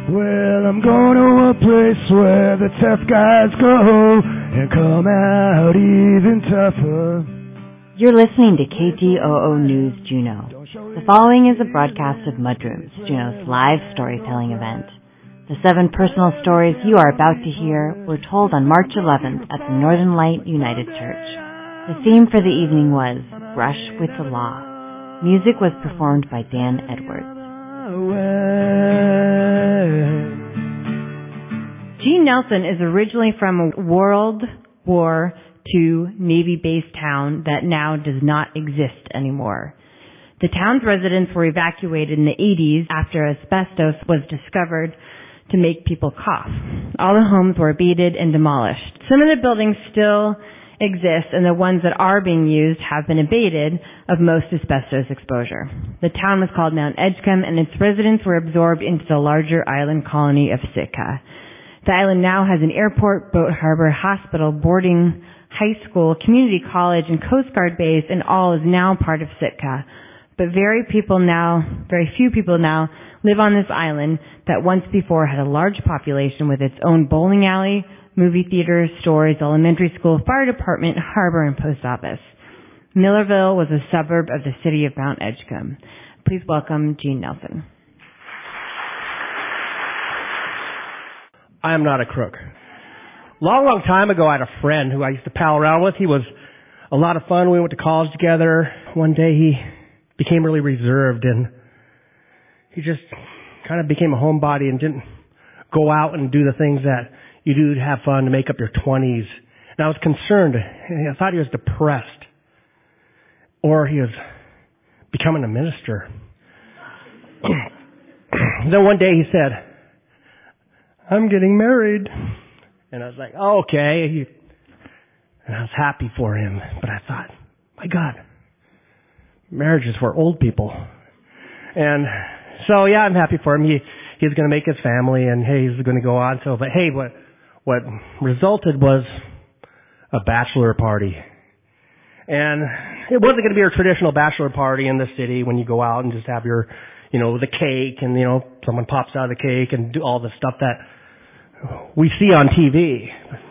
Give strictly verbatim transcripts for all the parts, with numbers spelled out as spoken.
Well, I'm going to a place where the tough guys go and come out even tougher. You're listening to K T O O News Juneau. The following is a broadcast of Mudrooms, Juneau's live storytelling event. The seven personal stories you are about to hear were told on March eleventh at the Northern Light United Church. The theme for the evening was Brush with the Law. Music was performed by Dan Edwards. Gene Nelson is originally from a World War Two Navy-based town that now does not exist anymore. The town's residents were evacuated in the eighties after asbestos was discovered to make people cough. All the homes were abated and demolished. Some of the buildings still exist, and the ones that are being used have been abated of most asbestos exposure. The town was called Mount Edgecombe, and its residents were absorbed into the larger island colony of Sitka. The island now has an airport, boat harbor, hospital, boarding, high school, community college, and Coast Guard base, and all is now part of Sitka. But very people now, very few people now live on this island that once before had a large population with its own bowling alley, movie theaters, stores, elementary school, fire department, harbor, and post office. Millerville was a suburb of the city of Mount Edgecombe. Please welcome Gene Nelson. I am not a crook. Long, long time ago, I had a friend who I used to pal around with. He was a lot of fun. We went to college together. One day he became really reserved, and he just kind of became a homebody and didn't go out and do the things that you do to have fun to make up your twenties. And I was concerned. I thought he was depressed. Or he was becoming a minister. Then one day he said, I'm getting married. And I was like, oh, okay. And I was happy for him. But I thought, my God, marriage is for old people. And so, yeah, I'm happy for him. He He's going to make his family, and hey, he's going to go on. So, but hey, what what resulted was a bachelor party. And it wasn't going to be a traditional bachelor party in the city when you go out and just have your, you know, the cake and, you know, someone pops out of the cake and do all the stuff that we see on T V.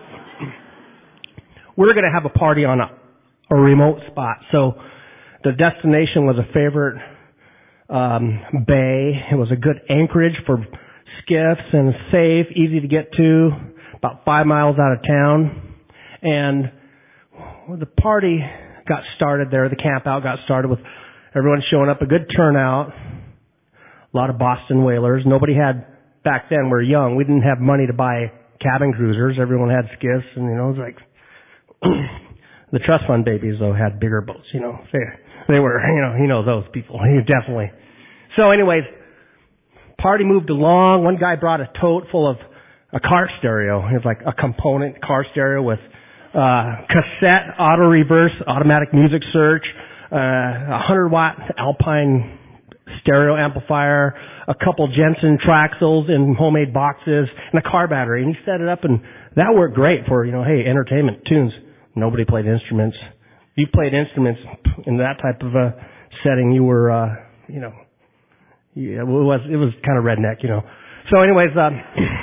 We're going to have a party on a, a remote spot. So the destination was a favorite um, bay. It was a good anchorage for skiffs and safe, easy to get to, about five miles out of town. And the party got started there. The camp out got started with everyone showing up, a good turnout, a lot of Boston whalers. Nobody had, back then, we were young. We didn't have money to buy cabin cruisers. Everyone had skiffs, and, you know, it was like, the trust fund babies, though, had bigger boats, you know. They, they were, you know, you know those people, definitely. So anyways, party moved along. One guy brought a tote full of a car stereo. It was like a component car stereo with uh cassette, auto reverse, automatic music search, uh a hundred watt Alpine stereo amplifier, a couple Jensen Traxels in homemade boxes, and a car battery. And he set it up, and that worked great for, you know, hey, entertainment, tunes. Nobody played instruments. You played instruments in that type of a setting. You were, uh, you know, yeah, it was it was kind of redneck, you know. So, anyways, um,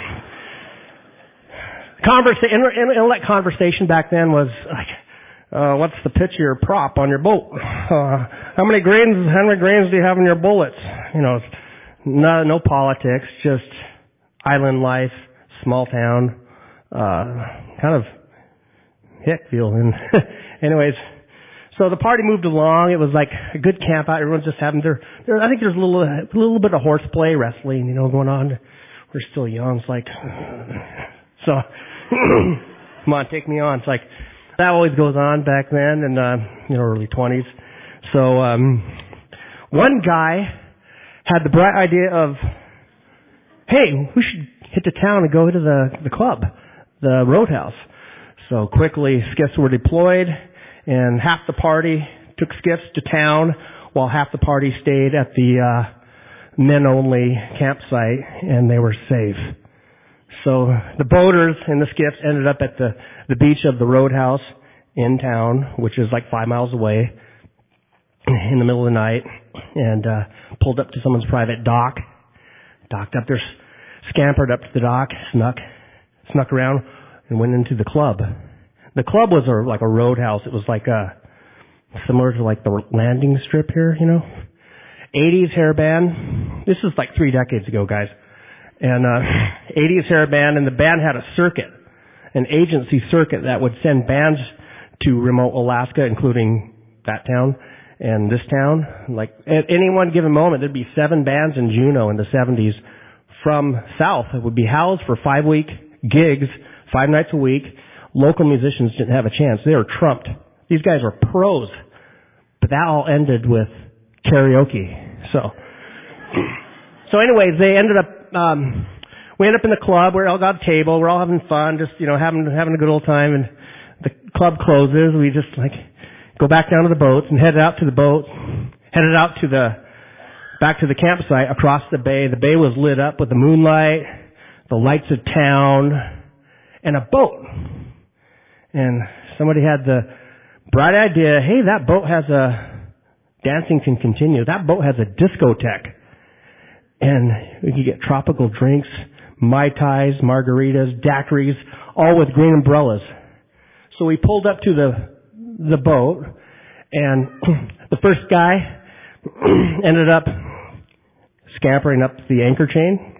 conversa- intellect conversation back then was like, uh, what's the pitch of your prop on your boat? Uh, how many grains? How many grains do you have in your bullets? You know, no, no politics, just island life, small town, uh, kind of hick feeling. Anyways, so the party moved along. It was like a good camp out. Everyone's just having their, their I think there's a little, a little bit of horseplay, wrestling, you know, going on. We're still young. It's like, so, come on, take me on. It's like, that always goes on back then, and, uh, you know, early twenties. So, um, one guy had the bright idea of, hey, we should hit the town and go to the, the club, the Roadhouse. So quickly, skiffs were deployed, and half the party took skiffs to town, while half the party stayed at the uh, men-only campsite, and they were safe. So the boaters and the skiffs ended up at the, the beach of the Roadhouse in town, which is like five miles away, in the middle of the night, and uh, pulled up to someone's private dock, docked up. There's scampered up to the dock, snuck, snuck around, and went into the club. The club was a, like a roadhouse. It was like a, similar to like the landing strip here, you know. eighties hair band. This is like three decades ago, guys. And uh eighties hair band, and the band had a circuit, an agency circuit that would send bands to remote Alaska, including that town and this town. Like at any one given moment, there'd be seven bands in Juneau in the seventies from south. It would be housed for five week gigs, five nights a week. Local musicians didn't have a chance. They were trumped. These guys were pros. But that all ended with karaoke. So, so anyways, they ended up, um, we ended up in the club. We all got a table. We're all having fun, just, you know, having, having a good old time. And the club closes. We just like go back down to the boats and headed out to the boat, headed out to the, back to the campsite across the bay. The bay was lit up with the moonlight, the lights of town, and a boat. And somebody had the bright idea, hey, that boat has a, dancing can continue. That boat has a discotheque. And we could get tropical drinks, Mai Tais, margaritas, daiquiris, all with green umbrellas. So we pulled up to the the boat, and the first guy ended up scampering up the anchor chain.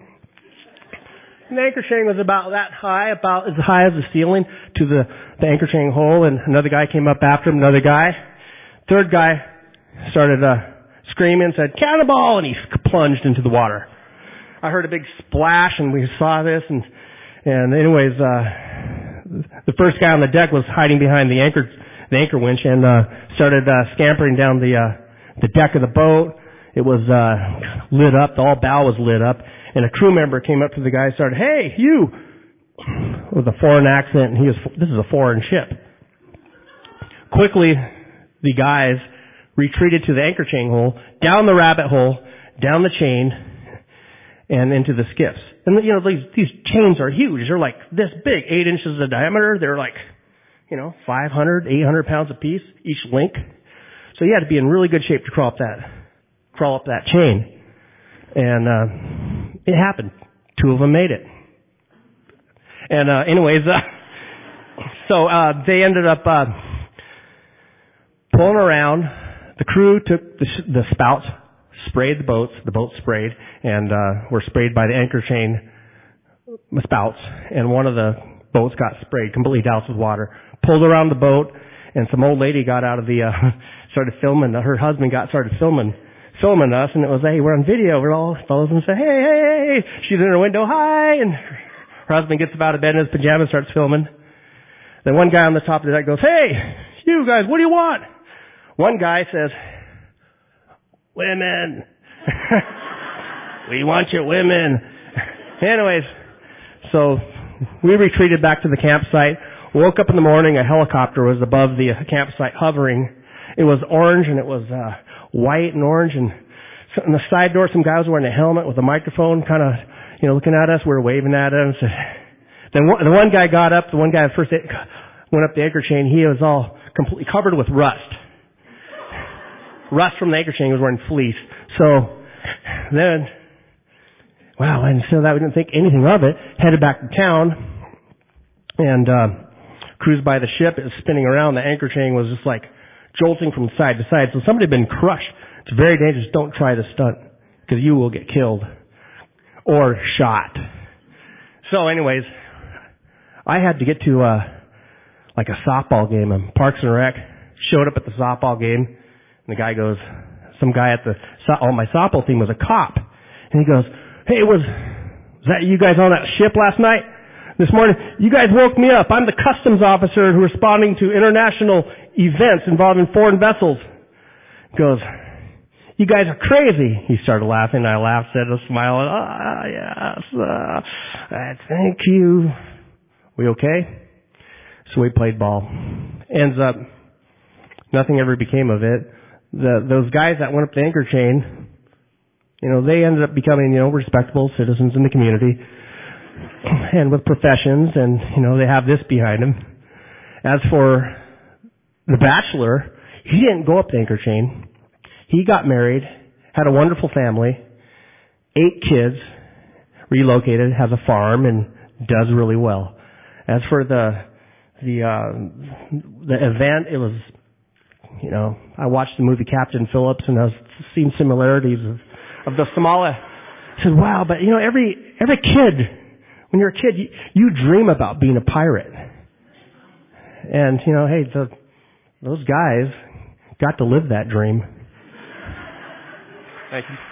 And the anchor chain was about that high, about as high as the ceiling to the, the anchor chain hole, and another guy came up after him, another guy. Third guy started uh, screaming, said, "Cannonball!" and he plunged into the water. I heard a big splash, and we saw this, and and anyways, uh, the first guy on the deck was hiding behind the anchor the anchor winch and uh, started uh, scampering down the uh, the deck of the boat. It was uh, lit up. The all bow was lit up. And a crew member came up to the guy and started, "Hey, you!" with a foreign accent. And he was, this is a foreign ship. Quickly, the guys retreated to the anchor chain hole, down the rabbit hole, down the chain, and into the skiffs. And, you know, these, these chains are huge. They're like this big, eight inches in diameter. They're like, you know, five hundred, eight hundred pounds apiece, each link. So you had to be in really good shape to crawl up that, crawl up that chain. And, uh, it happened. Two of them made it. And, uh, anyways, uh, so, uh, they ended up, uh, pulling around. The crew took the, the spouts, sprayed the boats. The boats sprayed and, uh, were sprayed by the anchor chain spouts. And one of the boats got sprayed, completely doused with water. Pulled around the boat, and some old lady got out of the, uh, started filming. Her husband got started filming. filming us, and it was, hey, we're on video. We're all fellows and say, hey, hey, hey. She's in her window, hi, and her husband gets up out of bed in his pajamas, starts filming. Then one guy on the top of the deck goes, hey, you guys, what do you want? One guy says, women. We want your women. Anyways, so we retreated back to the campsite. Woke up in the morning, a helicopter was above the campsite hovering. It was orange, and it was, uh, white and orange, and on the side door, some guy was wearing a helmet with a microphone, kind of, you know, looking at us. We were waving at him. So, then one, the one guy got up. The one guy first went up the anchor chain. He was all completely covered with rust. Rust from the anchor chain. He was wearing fleece. So then, wow, and so that we didn't think anything of it. Headed back to town and uh, cruised by the ship. It was spinning around. The anchor chain was just like jolting from side to side. So somebody had been crushed. It's very dangerous. Don't try the stunt because you will get killed or shot. So anyways, I had to get to uh, like a softball game. And Parks and Rec showed up at the softball game, and the guy goes, some guy at the oh my softball team was a cop, and he goes, "Hey, was was that you guys on that ship last night? This morning, you guys woke me up. I'm the customs officer who's responding to international events involving foreign vessels." He goes, "You guys are crazy." He started laughing. I laughed, said a smile, "Ah, yes, uh, uh, thank you." We okay? So we played ball. Ends up, nothing ever became of it. The, those guys that went up the anchor chain, you know, they ended up becoming, you know, respectable citizens in the community and with professions, and, you know, they have this behind them. As for the bachelor, he didn't go up the anchor chain. He got married, had a wonderful family, eight kids, relocated, has a farm, and does really well. As for the the uh, the event, it was, you know, I watched the movie Captain Phillips, and I've seen similarities of, of the Somali. I said, wow, but you know, every every kid, when you're a kid, you, you dream about being a pirate. And, you know, hey, the, those guys got to live that dream. Thank you.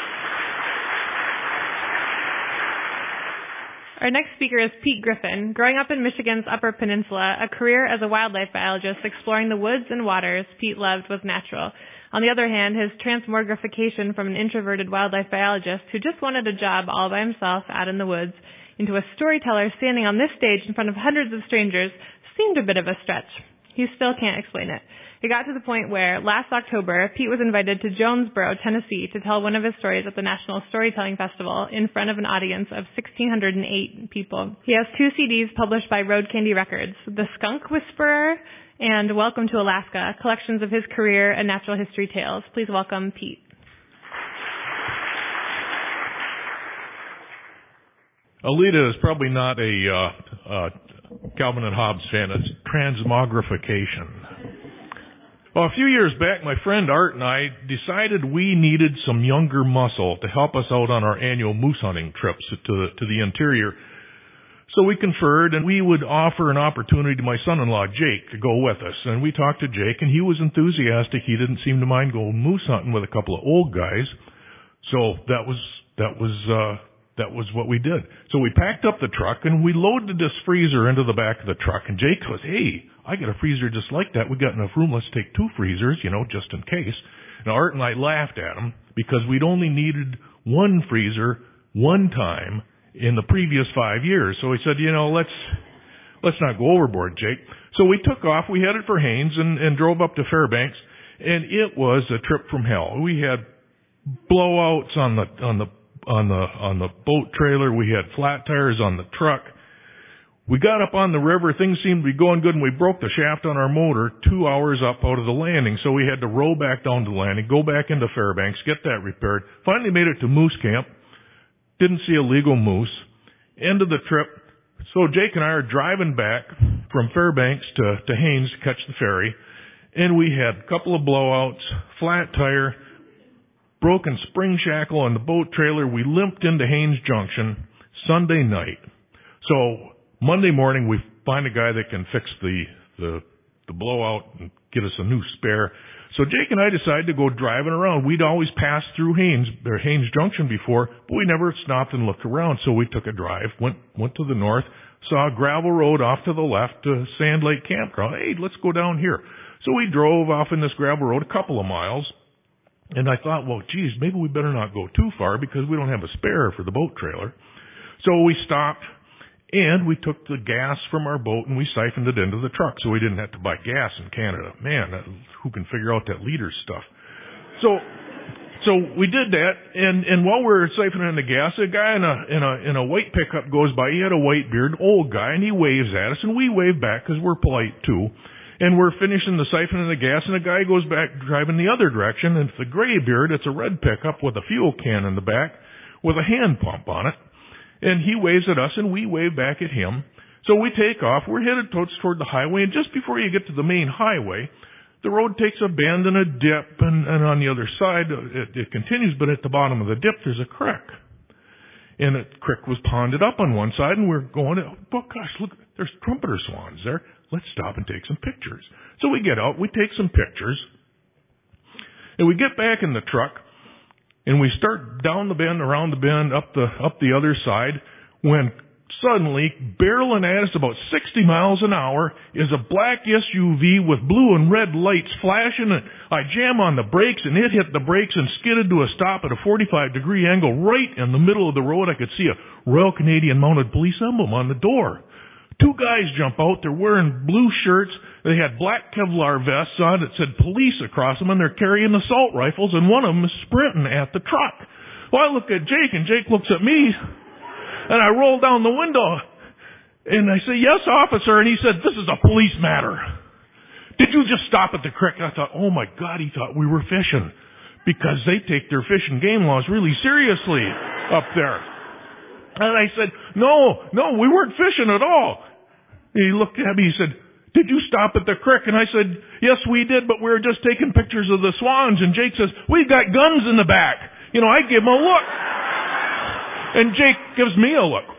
Our next speaker is Pete Griffin. Growing up in Michigan's Upper Peninsula, a career as a wildlife biologist exploring the woods and waters Pete loved was natural. On the other hand, his transmogrification from an introverted wildlife biologist who just wanted a job all by himself out in the woods into a storyteller standing on this stage in front of hundreds of strangers seemed a bit of a stretch. He still can't explain it. It got to the point where, last October, Pete was invited to Jonesboro, Tennessee, to tell one of his stories at the National Storytelling Festival in front of an audience of one thousand six hundred eight people. He has two C Ds published by Road Candy Records, The Skunk Whisperer and Welcome to Alaska, collections of his career and natural history tales. Please welcome Pete. Alita is probably not a uh, uh, Calvin and Hobbes fan. It's transmogrification. Well, a few years back, my friend Art and I decided we needed some younger muscle to help us out on our annual moose hunting trips to the, to the interior. So we conferred, and we would offer an opportunity to my son-in-law, Jake, to go with us. And we talked to Jake, and he was enthusiastic. He didn't seem to mind going moose hunting with a couple of old guys. So that was that was uh, that was what we did. So we packed up the truck, and we loaded this freezer into the back of the truck. And Jake goes, "Hey, I got a freezer just like that. We got enough room. Let's take two freezers, you know, just in case." Now, Art and I laughed at him because we'd only needed one freezer one time in the previous five years. So he said, you know, let's let's not go overboard, Jake. So we took off. We headed for Haines and, and drove up to Fairbanks, and it was a trip from hell. We had blowouts on the on the on the on the boat trailer. We had flat tires on the truck. We got up on the river. Things seemed to be going good, and we broke the shaft on our motor two hours up out of the landing. So we had to row back down to the landing, go back into Fairbanks, get that repaired. Finally made it to Moose Camp. Didn't see a legal moose. End of the trip. So Jake and I are driving back from Fairbanks to, to Haines to catch the ferry. And we had a couple of blowouts, flat tire, broken spring shackle on the boat trailer. We limped into Haines Junction Sunday night. So Monday morning we find a guy that can fix the, the, the blowout and get us a new spare. So Jake and I decided to go driving around. We'd always passed through Haines, or Haines Junction before, but we never stopped and looked around. So we took a drive, went went to the north, saw a gravel road off to the left to Sand Lake Campground. Hey, let's go down here. So we drove off in this gravel road a couple of miles, and I thought, well, geez, maybe we better not go too far because we don't have a spare for the boat trailer. So we stopped. And we took the gas from our boat and we siphoned it into the truck so we didn't have to buy gas in Canada. Man, who can figure out that liter stuff? So, so we did that, and, and while we were siphoning in the gas, a guy in a, in a, in a white pickup goes by. He had a white beard, old guy, and he waves at us, and we wave back because we're polite too. And we're finishing the siphoning of the gas, and a guy goes back driving the other direction, and it's the gray beard. It's a red pickup with a fuel can in the back with a hand pump on it. And he waves at us, and we wave back at him. So we take off. We're headed towards toward the highway, and just before you get to the main highway, the road takes a bend and a dip, and, and on the other side, it, it continues, but at the bottom of the dip, there's a creek. And the creek was ponded up on one side, and we're going, oh, gosh, look, there's trumpeter swans there. Let's stop and take some pictures. So we get out, we take some pictures, and we get back in the truck, and we start down the bend, around the bend, up the up the other side, when suddenly, barreling at us about sixty miles an hour, is a black S U V with blue and red lights flashing. And I jam on the brakes, and it hit the brakes and skidded to a stop at a forty-five degree angle right in the middle of the road. I could see a Royal Canadian Mounted Police emblem on the door. Two guys jump out. They're wearing blue shirts. They had black Kevlar vests on that said police across them, and they're carrying assault rifles, and one of them is sprinting at the truck. Well, I look at Jake, and Jake looks at me, and I roll down the window, and I say, yes, officer, and he said, this is a police matter. Did you just stop at the creek? And I thought, oh, my God, he thought we were fishing, because they take their fish and game laws really seriously up there. And I said, no, no, we weren't fishing at all. He looked at me, he said, did you stop at the creek? And I said, yes, we did, but we were just taking pictures of the swans. And Jake says, we've got guns in the back. You know, I give him a look. And Jake gives me a look.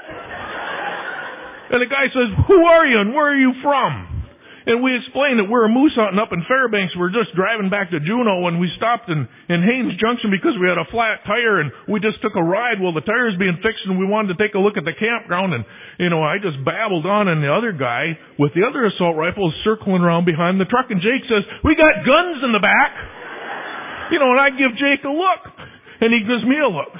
And the guy says, who are you and where are you from? And we explained that we're moose hunting up in Fairbanks. We're just driving back to Juneau when we stopped in, in Haines Junction because we had a flat tire and we just took a ride while the tire was being fixed and we wanted to take a look at the campground. And, you know, I just babbled on and the other guy with the other assault rifle is circling around behind the truck and Jake says, we got guns in the back. You know, and I give Jake a look and he gives me a look.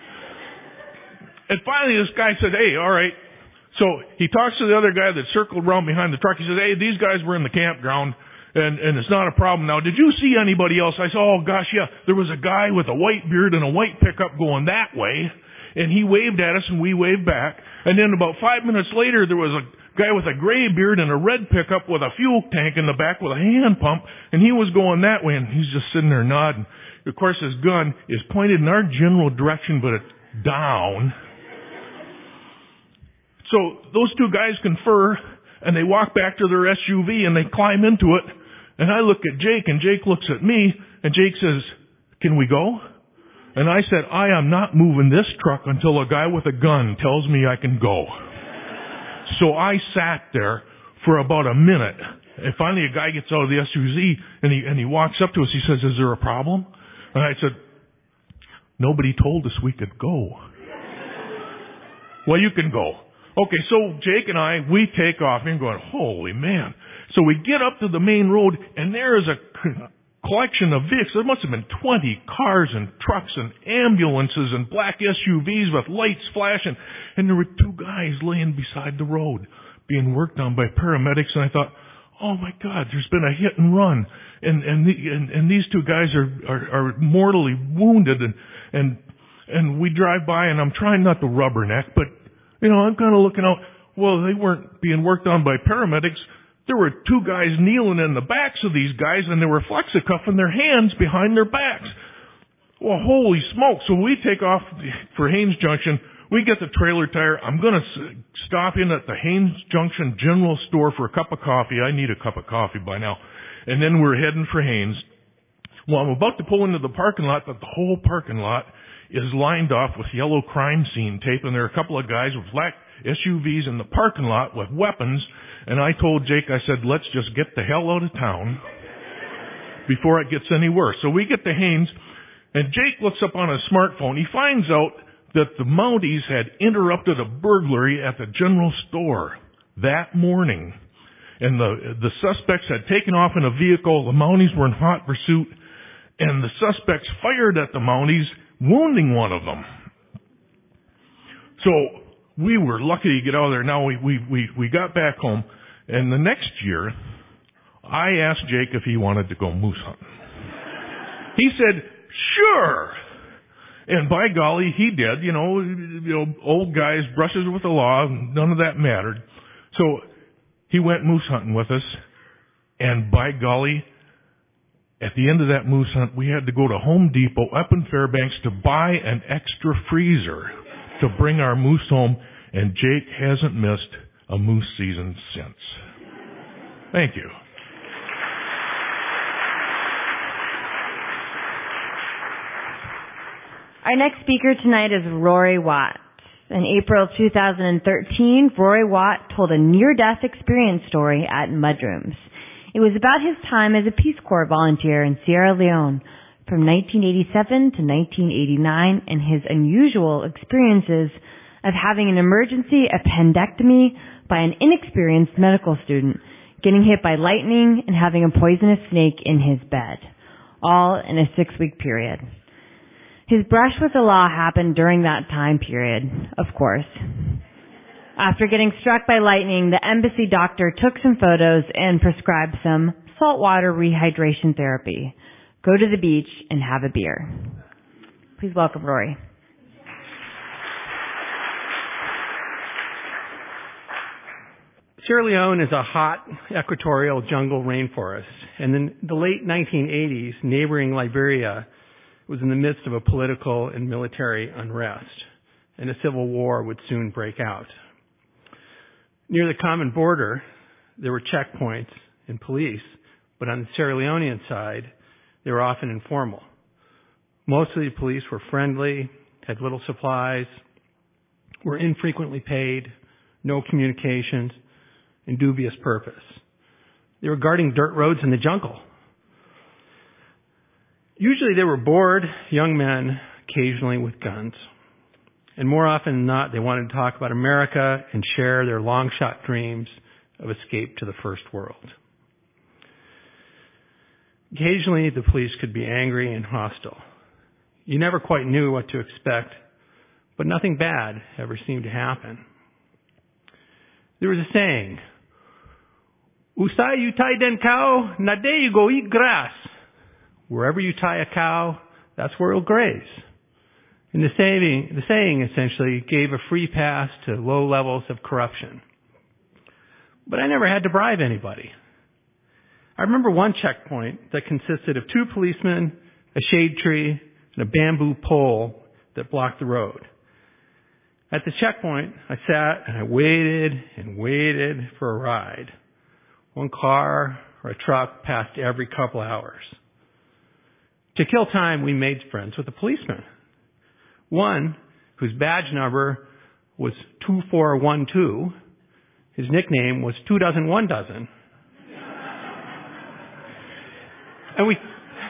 And finally this guy said, hey, all right. So he talks to the other guy that circled around behind the truck. He says, hey, these guys were in the campground, and, and it's not a problem. Now, did you see anybody else? I said, oh, gosh, yeah. There was a guy with a white beard and a white pickup going that way, and he waved at us, and we waved back. And then about five minutes later, there was a guy with a gray beard and a red pickup with a fuel tank in the back with a hand pump, and he was going that way, and he's just sitting there nodding. Of course, his gun is pointed in our general direction, but it's down. So those two guys confer, and they walk back to their S U V, and they climb into it. And I look at Jake, and Jake looks at me, and Jake says, can we go? And I said, I am not moving this truck until a guy with a gun tells me I can go. So I sat there for about a minute. And finally a guy gets out of the S U V, and he, and he walks up to us. He says, is there a problem? And I said, nobody told us we could go. Well, you can go. Okay, so Jake and I, we take off and going, holy man. So we get up to the main road and there is a collection of vehicles. There must have been twenty cars and trucks and ambulances and black S U Vs with lights flashing. And there were two guys laying beside the road being worked on by paramedics. And I thought, oh my God, there's been a hit and run. And, and, the, and, and these two guys are, are, are mortally wounded. And, and, and we drive by and I'm trying not to rubberneck, but you know, I'm kind of looking out. Well, they weren't being worked on by paramedics. There were two guys kneeling in the backs of these guys, and they were flexicuffing their hands behind their backs. Well, holy smoke. So we take off for Haines Junction. We get the trailer tire. I'm going to stop in at the Haines Junction General Store for a cup of coffee. I need a cup of coffee by now. And then we're heading for Haines. Well, I'm about to pull into the parking lot, but the whole parking lot is lined off with yellow crime scene tape, and there are a couple of guys with black S U Vs in the parking lot with weapons. And I told Jake, I said, let's just get the hell out of town before it gets any worse. So we get to Haines, and Jake looks up on his smartphone. He finds out that the Mounties had interrupted a burglary at the general store that morning. And the, the suspects had taken off in a vehicle. The Mounties were in hot pursuit, and the suspects fired at the Mounties, wounding one of them. So we were lucky to get out of there. Now we, we, we, we got back home, and the next year, I asked Jake if he wanted to go moose hunting. He said, sure. And by golly, he did. You know, you know, old guys, brushes with the law, none of that mattered. So he went moose hunting with us, and by golly, at the end of that moose hunt, we had to go to Home Depot up in Fairbanks to buy an extra freezer to bring our moose home, and Jake hasn't missed a moose season since. Thank you. Our next speaker tonight is Rory Watt. In April two thousand thirteen, Rory Watt told a near-death experience story at Mudrooms. It was about his time as a Peace Corps volunteer in Sierra Leone from nineteen eighty-seven to nineteen eighty-nine and his unusual experiences of having an emergency appendectomy by an inexperienced medical student, getting hit by lightning, and having a poisonous snake in his bed, all in a six-week period. His brush with the law happened during that time period, of course. After getting struck by lightning, the embassy doctor took some photos and prescribed some saltwater rehydration therapy. Go to the beach and have a beer. Please welcome Rory. Sierra Leone is a hot equatorial jungle rainforest, and in the late nineteen eighties, neighboring Liberia was in the midst of a political and military unrest. and a civil war would soon break out. Near the common border, there were checkpoints and police, but on the Sierra Leonean side, they were often informal. Most of the police were friendly, had little supplies, were infrequently paid, no communications, and dubious purpose. They were guarding dirt roads in the jungle. Usually they were bored young men, occasionally with guns. And more often than not, they wanted to talk about America and share their long-shot dreams of escape to the first world. Occasionally, the police could be angry and hostile. You never quite knew what to expect, but nothing bad ever seemed to happen. There was a saying, "Usai you tie den cow, na day you go eat grass." Wherever you tie a cow, that's where it'll graze. And the saying, the saying essentially gave a free pass to low levels of corruption. But I never had to bribe anybody. I remember one checkpoint that consisted of two policemen, a shade tree, and a bamboo pole that blocked the road. At the checkpoint, I sat and I waited and waited for a ride. One car or a truck passed every couple hours. To kill time, we made friends with the policeman. One, whose badge number was two four one two, his nickname was Two Dozen One Dozen. And we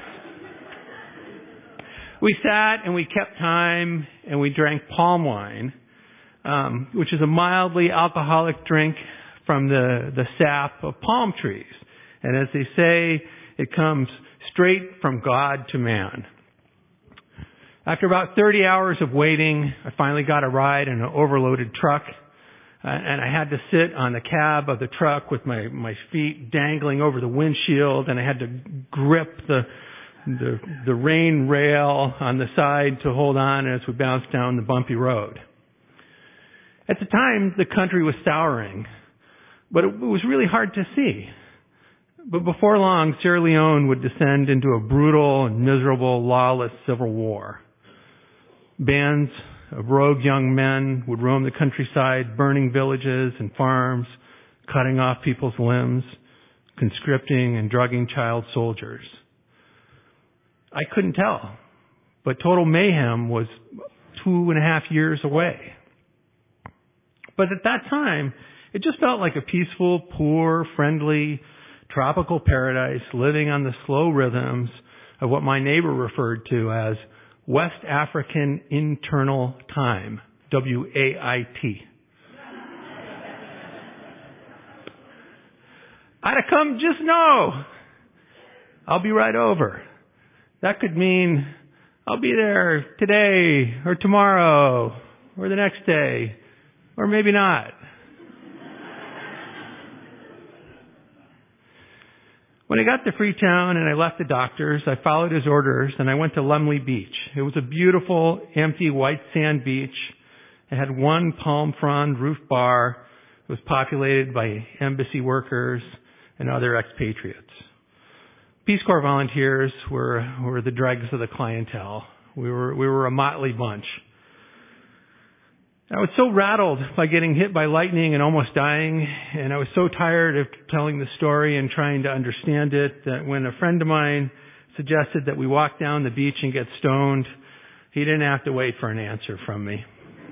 we sat and we kept time and we drank palm wine, um, which is a mildly alcoholic drink from the, the sap of palm trees. And as they say, it comes straight from God to man. After about thirty hours of waiting, I finally got a ride in an overloaded truck. Uh, and I had to sit on the cab of the truck with my, my feet dangling over the windshield, and I had to grip the, the, the rain rail on the side to hold on as we bounced down the bumpy road. At the time, the country was souring, but it was really hard to see. But before long, Sierra Leone would descend into a brutal and miserable, lawless civil war. Bands of rogue young men would roam the countryside, burning villages and farms, cutting off people's limbs, conscripting and drugging child soldiers. I couldn't tell, but total mayhem was two and a half years away. But at that time, it just felt like a peaceful, poor, friendly, tropical paradise living on the slow rhythms of what my neighbor referred to as West African Internal Time, W A I T. I'd have come just now. I'll be right over. That could mean I'll be there today or tomorrow or the next day or maybe not. When I got to Freetown and I left the doctor's, I followed his orders and I went to Lumley Beach. It was a beautiful, empty, white sand beach. It had one palm frond roof bar. It was populated by embassy workers and other expatriates. Peace Corps volunteers were, were the dregs of the clientele. We were, we were a motley bunch. I was so rattled by getting hit by lightning and almost dying, and I was so tired of telling the story and trying to understand it that when a friend of mine suggested that we walk down the beach and get stoned, he didn't have to wait for an answer from me.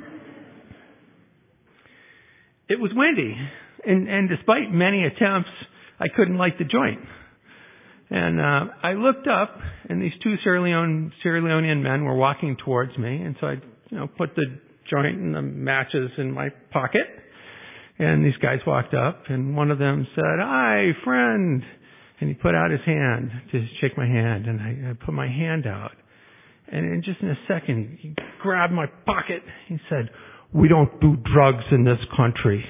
It was windy, and, and despite many attempts, I couldn't light the joint. And uh, I looked up, and these two Sierra Leone, Sierra Leonean men were walking towards me, and so I, you know, put the joint and the matches in my pocket. And these guys walked up, and one of them said, "Hi, friend." And he put out his hand to shake my hand, and I, I put my hand out. And in just in a second, he grabbed my pocket. He said, "We don't do drugs in this country.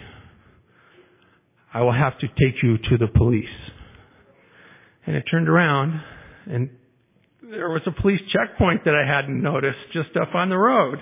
I will have to take you to the police." And I turned around, and there was a police checkpoint that I hadn't noticed just up on the road.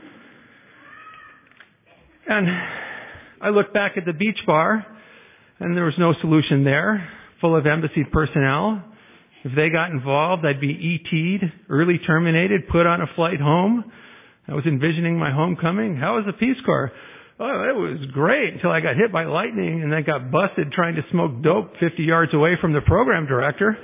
And I looked back at the beach bar, and there was no solution there, full of embassy personnel. If they got involved, I'd be E T'd, early terminated, put on a flight home. I was envisioning my homecoming. How was the Peace Corps? Oh, it was great until I got hit by lightning and then got busted trying to smoke dope fifty yards away from the program director.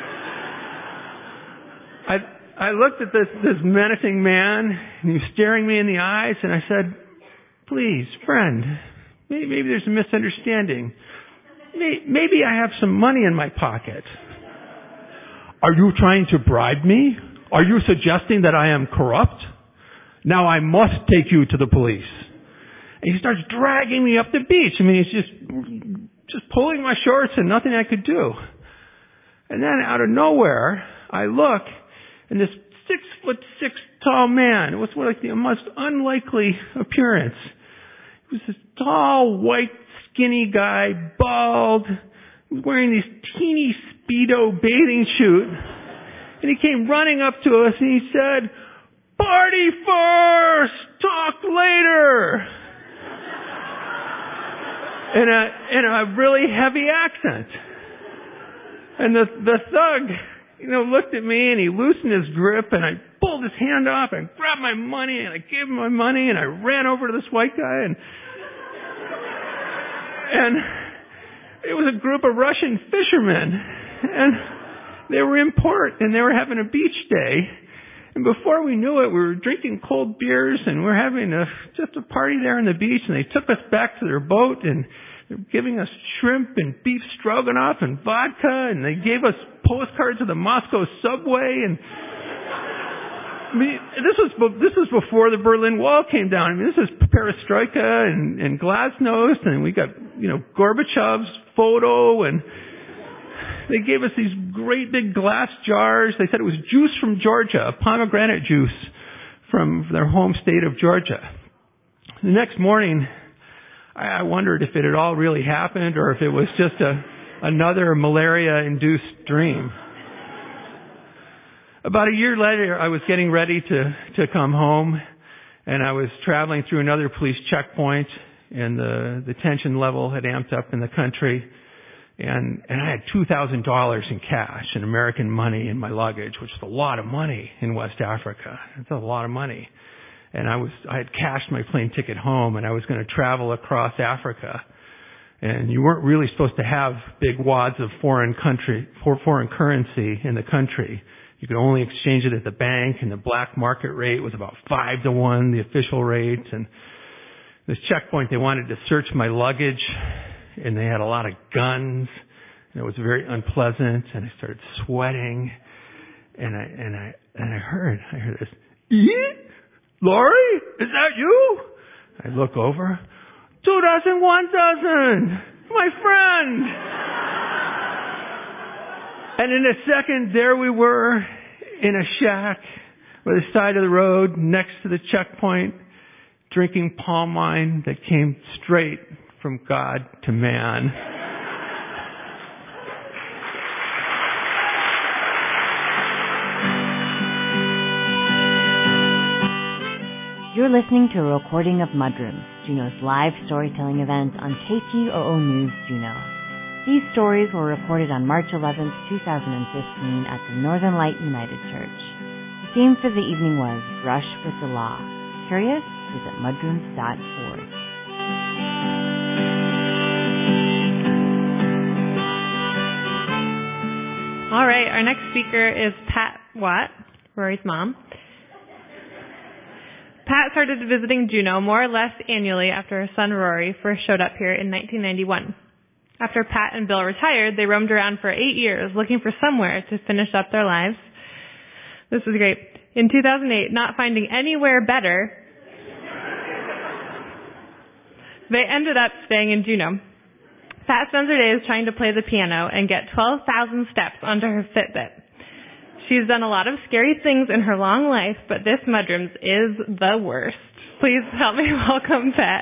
I I looked at this, this menacing man, and he was staring me in the eyes, and I said, please, friend, maybe, maybe there's a misunderstanding. Maybe I have some money in my pocket. Are you trying to bribe me? Are you suggesting that I am corrupt? Now I must take you to the police. And he starts dragging me up the beach. I mean, he's just, just pulling my shorts and nothing I could do. And then out of nowhere, I look, and this six foot six tall man, it was like the most unlikely appearance. He was this tall, white, skinny guy, bald, wearing these teeny Speedo bathing suit. And he came running up to us and he said, party first, talk later. In a, in a really heavy accent. And the, the thug, you know, looked at me and he loosened his grip and I pulled his hand off and grabbed my money and I gave him my money and I ran over to this white guy and, and it was a group of Russian fishermen and they were in port and they were having a beach day. And before we knew it, we were drinking cold beers and we were having a, just a party there on the beach and they took us back to their boat and they were giving us shrimp and beef stroganoff and vodka and they gave us postcards of the Moscow subway and I mean, this was this was before the Berlin Wall came down. I mean, this is perestroika and, and glasnost and we got, you know, Gorbachev's photo and they gave us these great big glass jars. They said it was juice from Georgia, pomegranate juice from their home state of Georgia. The next morning, I wondered if it had all really happened or if it was just a another malaria-induced dream. About a year later, I was getting ready to, to come home, and I was traveling through another police checkpoint, and the, the tension level had amped up in the country. And, and I had two thousand dollars in cash, in American money, in my luggage, which is a lot of money in West Africa. It's a lot of money. And I was, I had cashed my plane ticket home and I was going to travel across Africa. And you weren't really supposed to have big wads of foreign country, for foreign currency in the country. You could only exchange it at the bank and the black market rate was about five to one, the official rate. And this checkpoint, they wanted to search my luggage. And they had a lot of guns, and it was very unpleasant, and I started sweating, and I, and I, and I heard, I heard this, Eee? Laurie? Is that you? I look over, two dozen, one dozen, my friend. And in a second, there we were, in a shack, by the side of the road, next to the checkpoint, drinking palm wine that came straight from God to man. You're listening to a recording of Mudrooms, Juneau's live storytelling event on K T O O News Juneau. These stories were recorded on March eleventh, two thousand fifteen at the Northern Light United Church. The theme for the evening was Brush with the Law. Curious? Visit mudrooms dot org. All right, our next speaker is Pat Watt, Rory's mom. Pat started visiting Juneau more or less annually after her son Rory first showed up here in nineteen ninety-one. After Pat and Bill retired, they roamed around for eight years looking for somewhere to finish up their lives. This is great. In two thousand eight, not finding anywhere better, they ended up staying in Juneau. Pat spends her days trying to play the piano and get twelve thousand steps onto her Fitbit. She's done a lot of scary things in her long life, but this Mudrooms is the worst. Please help me welcome Pat.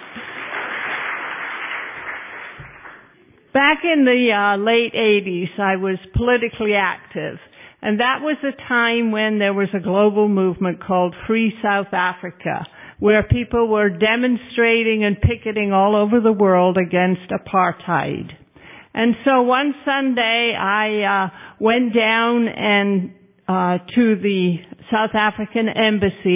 Back in the uh, late eighties, I was politically active, and that was a time when there was a global movement called Free South Africa, where people were demonstrating and picketing all over the world against apartheid. And so one Sunday I uh, went down and uh, to the South African embassy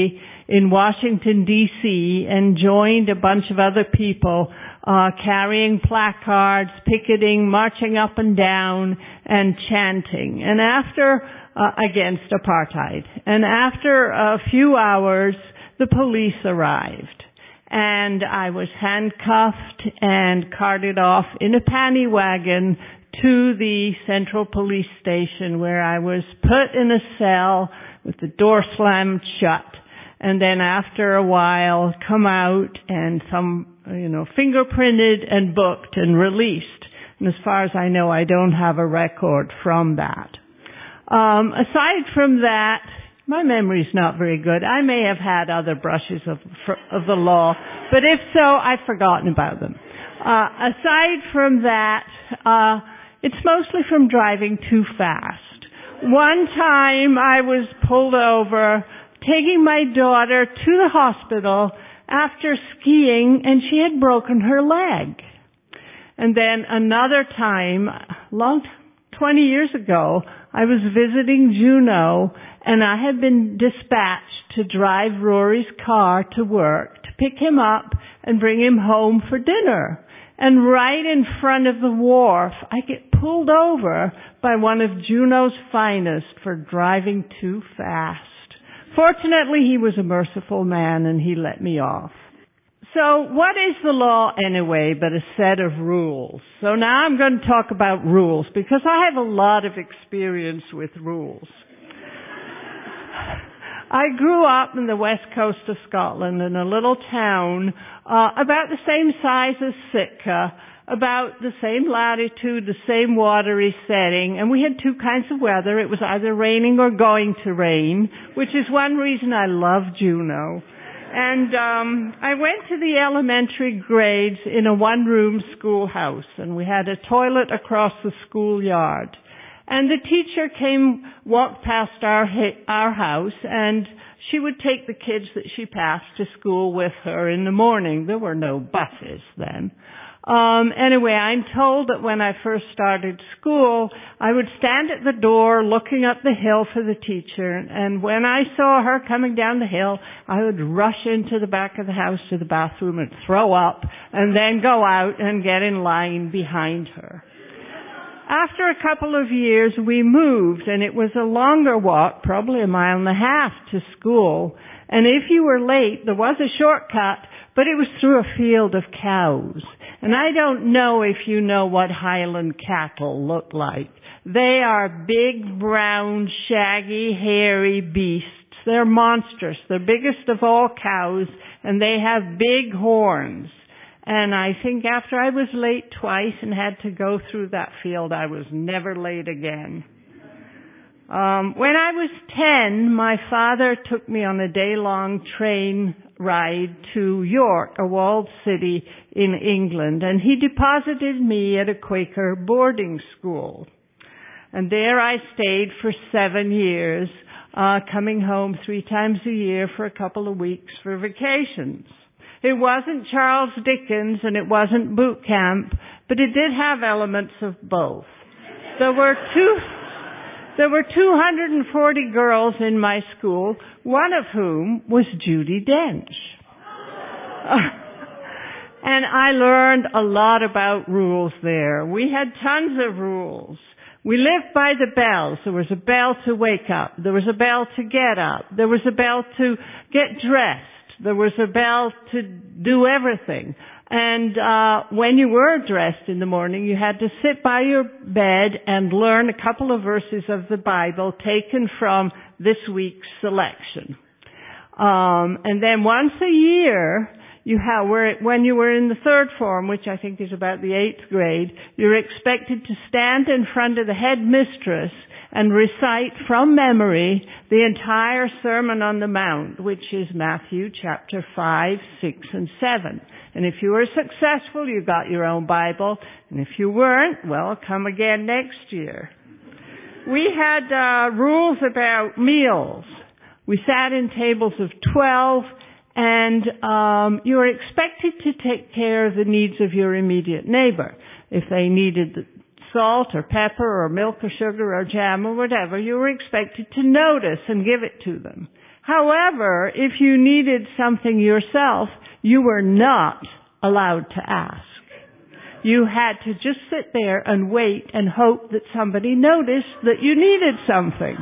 in Washington, D C, and joined a bunch of other people uh, carrying placards, picketing, marching up and down, and chanting. And after, uh, against apartheid. And after a few hours, the police arrived. And I was handcuffed and carted off in a panny wagon to the Central Police Station, where I was put in a cell with the door slammed shut. And then after a while, come out and some, you know, fingerprinted and booked and released. And as far as I know, I don't have a record from that. Um, aside from that, my memory's not very good. I may have had other brushes of, of the law, but if so, I've forgotten about them. Uh, aside from that, uh, it's mostly from driving too fast. One time I was pulled over taking my daughter to the hospital after skiing, and she had broken her leg. And then another time, long twenty years ago, I was visiting Juneau, and I had been dispatched to drive Rory's car to work, to pick him up and bring him home for dinner. And right in front of the wharf, I get pulled over by one of Juneau's finest for driving too fast. Fortunately, he was a merciful man and he let me off. So what is the law anyway but a set of rules? So now I'm going to talk about rules because I have a lot of experience with rules. I grew up in the west coast of Scotland in a little town uh, about the same size as Sitka, about the same latitude, the same watery setting, and we had two kinds of weather. It was either raining or going to rain, which is one reason I love Juneau. And um I went to the elementary grades in a one-room schoolhouse, and we had a toilet across the schoolyard. And the teacher came, walked past our our house, and she would take the kids that she passed to school with her in the morning. There were no buses then. Um, anyway, I'm told that when I first started school, I would stand at the door looking up the hill for the teacher, and when I saw her coming down the hill, I would rush into the back of the house to the bathroom and throw up, and then go out and get in line behind her. After a couple of years, we moved, and it was a longer walk, probably a mile and a half to school, and if you were late, there was a shortcut, but it was through a field of cows. And I don't know if you know what Highland cattle look like. They are big, brown, shaggy, hairy beasts. They're monstrous. They're biggest of all cows, and they have big horns. And I think after I was late twice and had to go through that field, I was never late again. Um, when I was ten, my father took me on a day-long train ride to York, a walled city in England, and he deposited me at a Quaker boarding school. And there I stayed for seven years, uh, coming home three times a year for a couple of weeks for vacations. It wasn't Charles Dickens and it wasn't boot camp, but it did have elements of both. There were two... There were two hundred forty girls in my school, one of whom was Judi Dench. And I learned a lot about rules there. We had tons of rules. We lived by the bells. There was a bell to wake up. There was a bell to get up. There was a bell to get dressed. There was a bell to do everything. And uh when you were dressed in the morning, you had to sit by your bed and learn a couple of verses of the Bible taken from this week's selection. Um and then once a year, you have, when you were in the third form, which I think is about the eighth grade, you're expected to stand in front of the headmistress and recite from memory the entire Sermon on the Mount, which is Matthew chapter five, six, and seven. And if you were successful, you got your own Bible. And if you weren't, well, come again next year. We had uh, rules about meals. We sat in tables of twelve, and um, you were expected to take care of the needs of your immediate neighbor. If they needed salt or pepper or milk or sugar or jam or whatever, you were expected to notice and give it to them. However, if you needed something yourself, you were not allowed to ask. You had to just sit there and wait and hope that somebody noticed that you needed something.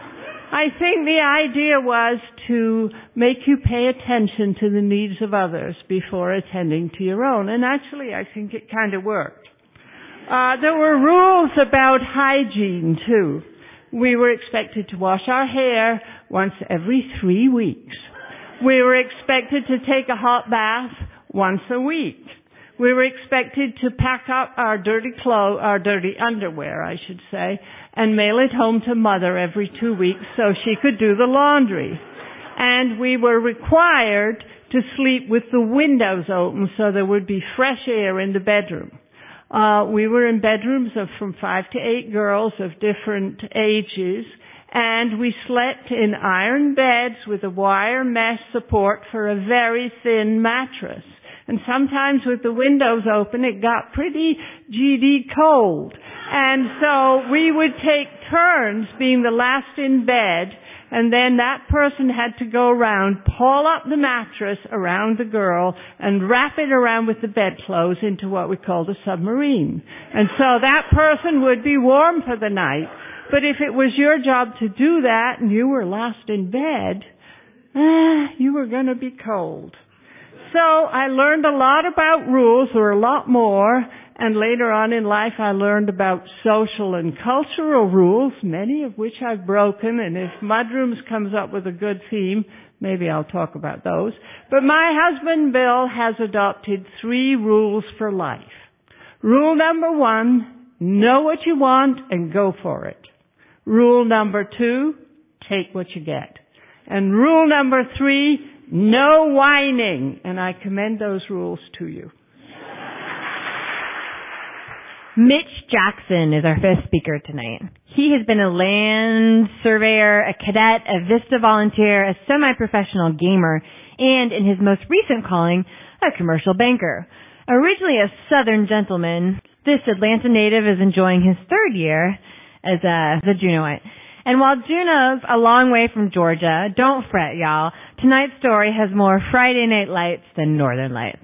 I think the idea was to make you pay attention to the needs of others before attending to your own. And actually, I think it kind of worked. Uh, there were rules about hygiene, too. We were expected to wash our hair once every three weeks. We were expected to take a hot bath once a week. We were expected to pack up our dirty clothes, our dirty underwear, I should say, and mail it home to Mother every two weeks so she could do the laundry. And we were required to sleep with the windows open so there would be fresh air in the bedroom. Uh, we were in bedrooms of from five to eight girls of different ages, and we slept in iron beds with a wire mesh support for a very thin mattress. And sometimes with the windows open, it got pretty G D cold. And so we would take turns being the last in bed, and then that person had to go around, pull up the mattress around the girl, and wrap it around with the bedclothes into what we called a submarine. And so that person would be warm for the night. But if it was your job to do that and you were last in bed, ah, you were going to be cold. So I learned a lot about rules, or a lot more, and later on in life I learned about social and cultural rules, many of which I've broken, and if Mudrooms comes up with a good theme, maybe I'll talk about those. But my husband Bill has adopted three rules for life. Rule number one, know what you want and go for it. Rule number two, take what you get. And rule number three, no whining, and I commend those rules to you. Mitch Jackson is our fifth speaker tonight. He has been a land surveyor, a cadet, a VISTA volunteer, a semi-professional gamer, and in his most recent calling, a commercial banker. Originally a Southern gentleman, this Atlanta native is enjoying his third year as a, as a Juneauite. And while Juneau's a long way from Georgia, don't fret, y'all. Tonight's story has more Friday Night Lights than Northern Lights.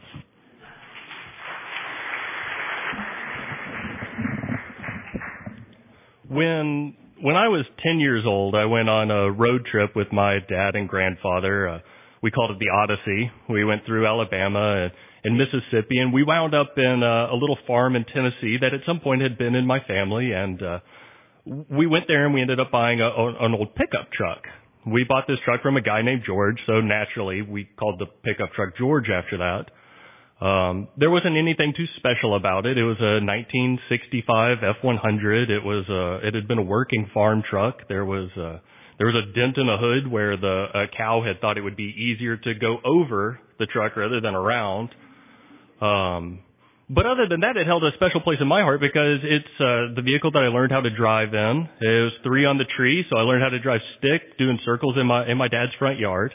When when I was ten years old, I went on a road trip with my dad and grandfather. Uh, we called it the Odyssey. We went through Alabama and, and Mississippi, and we wound up in a, a little farm in Tennessee that at some point had been in my family, and uh, we went there and we ended up buying a, an old pickup truck. We bought this truck from a guy named George, so naturally we called the pickup truck George after that. Um, there wasn't anything too special about it. It was a nineteen sixty-five F one hundred. It was a, it had been a working farm truck. There was a, there was a dent in the hood where the a cow had thought it would be easier to go over the truck rather than around. Um, But other than that, it held a special place in my heart because it's uh, the vehicle that I learned how to drive in. It was three on the tree, so I learned how to drive stick, doing circles in my in my dad's front yard.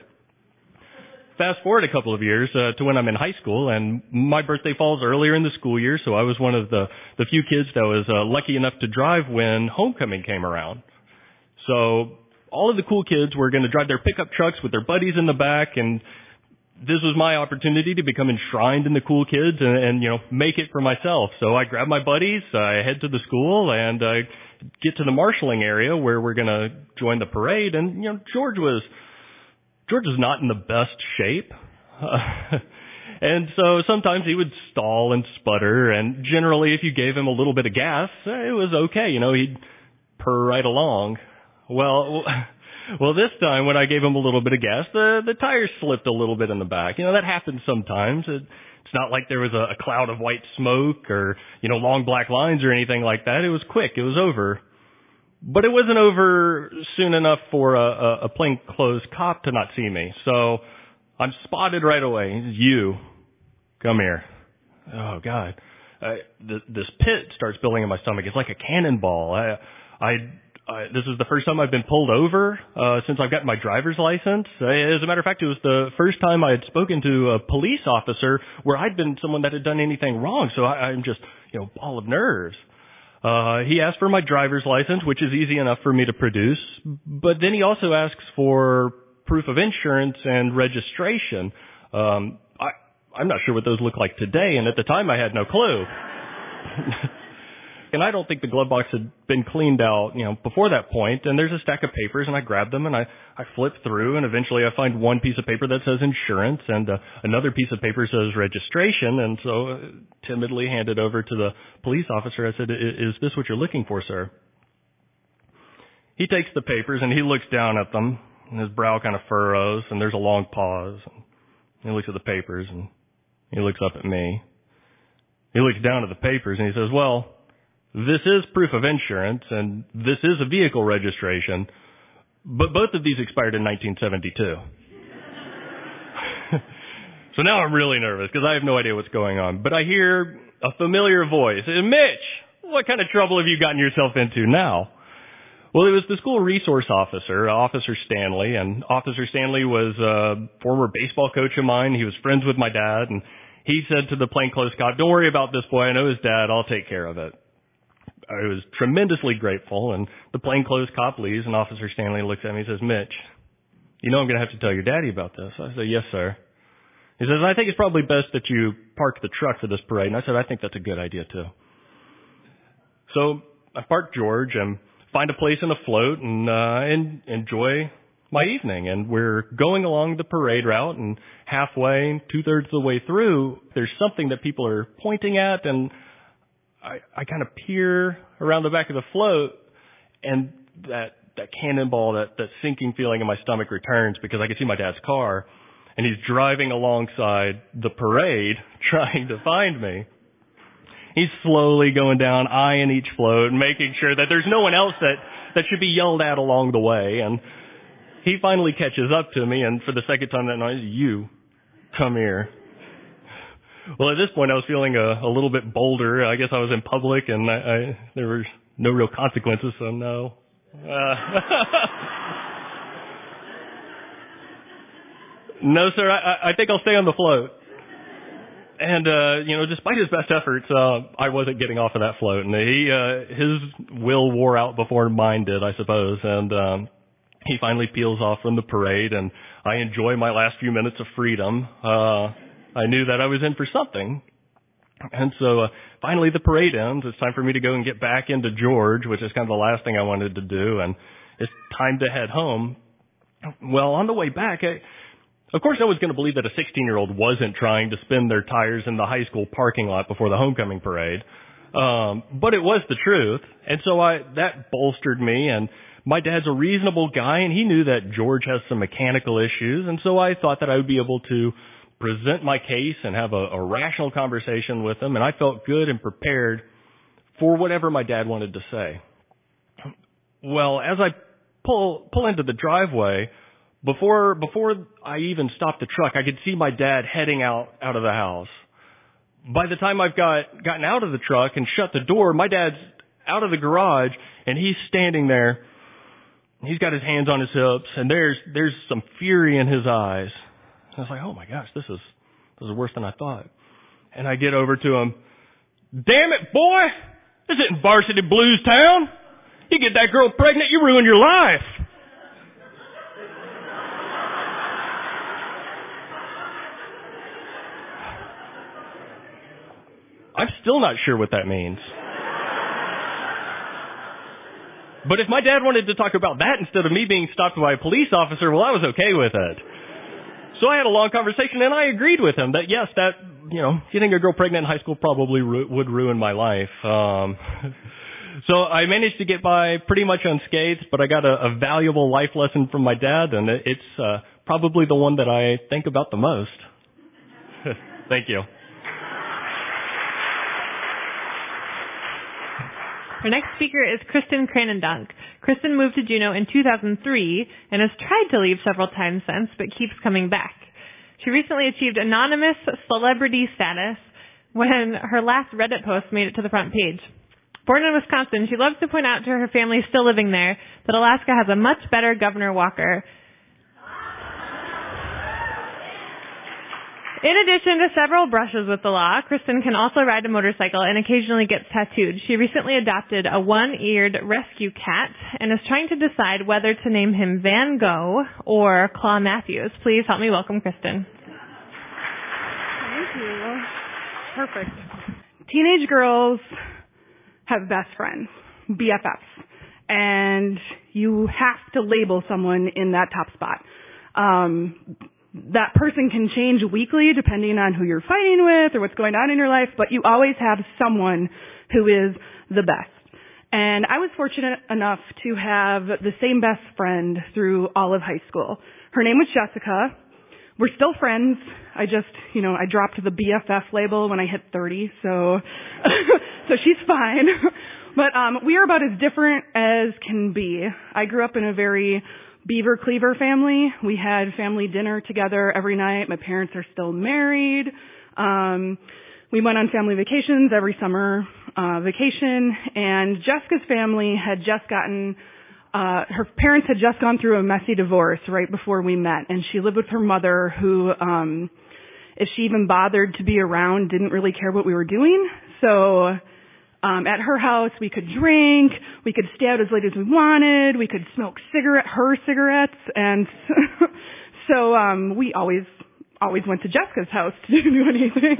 Fast forward a couple of years uh, to when I'm in high school, and my birthday falls earlier in the school year, so I was one of the the few kids that was uh, lucky enough to drive when homecoming came around. So all of the cool kids were going to drive their pickup trucks with their buddies in the back, and this was my opportunity to become enshrined in the cool kids and, and, you know, make it for myself. So I grab my buddies, I head to the school, and I get to the marshalling area where we're going to join the parade. And, you know, George was, George was not in the best shape. Uh, and so sometimes he would stall and sputter. And generally, if you gave him a little bit of gas, it was okay. You know, he'd purr right along. Well, Well, this time when I gave him a little bit of gas, the the tires slipped a little bit in the back. You know, that happens sometimes. It, it's not like there was a, a cloud of white smoke or, you know, long black lines or anything like that. It was quick. It was over. But it wasn't over soon enough for a, a, a plainclothes cop to not see me. So I'm spotted right away. You, come here. Oh, God. I, th- this pit starts building in my stomach. It's like a cannonball. I, I Uh, this is the first time I've been pulled over uh, since I've gotten my driver's license. Uh, as a matter of fact, it was the first time I had spoken to a police officer where I'd been someone that had done anything wrong. So I, I'm just, you know, ball of nerves. Uh, he asked for my driver's license, which is easy enough for me to produce. But then he also asks for proof of insurance and registration. Um, I, I'm not sure what those look like today, and at the time I had no clue. And I don't think the glove box had been cleaned out, you know, before that point. And there's a stack of papers, and I grab them, and I, I flip through, and eventually I find one piece of paper that says insurance, and uh, another piece of paper says registration. And so uh, timidly handed over to the police officer. I said, "Is this what you're looking for, sir?" He takes the papers, and he looks down at them, and his brow kind of furrows, and there's a long pause. And he looks at the papers, and he looks up at me. He looks down at the papers, and he says, "Well, this is proof of insurance, and this is a vehicle registration, but both of these expired in nineteen seventy-two. So now I'm really nervous because I have no idea what's going on. But I hear a familiar voice. "Mitch, what kind of trouble have you gotten yourself into now?" Well, it was the school resource officer, Officer Stanley, and Officer Stanley was a former baseball coach of mine. He was friends with my dad, and he said to the plainclothes cop, "Don't worry about this boy. I know his dad. I'll take care of it." I was tremendously grateful, and the plainclothes cop leaves, and Officer Stanley looks at me and says, "Mitch, you know I'm going to have to tell your daddy about this." I said, "Yes, sir." He says, "I think it's probably best that you park the truck for this parade." And I said, "I think that's a good idea, too." So I parked George and find a place in a float and, uh, and enjoy my evening. And we're going along the parade route, and halfway, two-thirds of the way through, there's something that people are pointing at, and I, I kind of peer around the back of the float, and that, that cannonball, that, that sinking feeling in my stomach returns because I can see my dad's car, and he's driving alongside the parade trying to find me. He's slowly going down, eyeing each float, making sure that there's no one else that, that should be yelled at along the way. And he finally catches up to me, and for the second time that night, "You, come here." Well, at this point, I was feeling a, a little bit bolder. I guess I was in public, and I, I, there were no real consequences, so no. Uh, no, sir, I, I think I'll stay on the float. And, uh, you know, despite his best efforts, uh, I wasn't getting off of that float. And he, uh, his will wore out before mine did, I suppose. And, um, he finally peels off from the parade, and I enjoy my last few minutes of freedom. Uh, I knew that I was in for something. And so, uh, finally the parade ends. It's time for me to go and get back into George, which is kind of the last thing I wanted to do. And it's time to head home. Well, on the way back, I, Of course, no one's going to believe that a sixteen-year-old wasn't trying to spin their tires in the high school parking lot before the homecoming parade. Um, but it was the truth. And so I, that bolstered me. And my dad's a reasonable guy, and he knew that George has some mechanical issues. And so I thought that I would be able to present my case and have a, a rational conversation with him. And I felt good and prepared for whatever my dad wanted to say. Well, as I pull, pull into the driveway, Before before I even stopped the truck, I could see my dad heading out, out of the house. By the time I've got gotten out of the truck and shut the door, my dad's out of the garage, and he's standing there. He's got his hands on his hips, and there's there's some fury in his eyes. I was like, oh my gosh, this is this is worse than I thought. And I get over to him. "Damn it, boy! This isn't Varsity Blues Town. You get that girl pregnant, you ruin your life." I'm still not sure what that means. But if my dad wanted to talk about that instead of me being stopped by a police officer, well, I was okay with it. So I had a long conversation, and I agreed with him that, yes, that, you know, getting a girl pregnant in high school probably ru- would ruin my life. Um, so I managed to get by pretty much unscathed, but I got a, a valuable life lesson from my dad, and it's uh, probably the one that I think about the most. Thank you. Our next speaker is Kristen Cranendonk. Kristen moved to Juneau in two thousand three and has tried to leave several times since, but keeps coming back. She recently achieved anonymous celebrity status when her last Reddit post made it to the front page. Born in Wisconsin, she loves to point out to her family still living there that Alaska has a much better Governor Walker. In addition to several brushes with the law, Kristen can also ride a motorcycle and occasionally gets tattooed. She recently adopted a one-eared rescue cat and is trying to decide whether to name him Van Gogh or Claw Matthews. Please help me welcome Kristen. Thank you. Perfect. Teenage girls have best friends, B F Fs, and you have to label someone in that top spot. Um, that person can change weekly depending on who you're fighting with or what's going on in your life, but you always have someone who is the best. And I was fortunate enough to have the same best friend through all of high school. Her name was Jessica. We're still friends. I just, you know, I dropped the B F F label when I hit thirty, so so she's fine. But um we are about as different as can be. I grew up in a very Beaver Cleaver family. We had family dinner together every night. My parents are still married. Um, we went on family vacations every summer uh, vacation. And Jessica's family had just gotten, uh, her parents had just gone through a messy divorce right before we met. And she lived with her mother who, um, if she even bothered to be around, didn't really care what we were doing. So Um, at her house, we could drink, we could stay out as late as we wanted, we could smoke cigarette, her cigarettes, and so um, we always, always went to Jessica's house to do anything.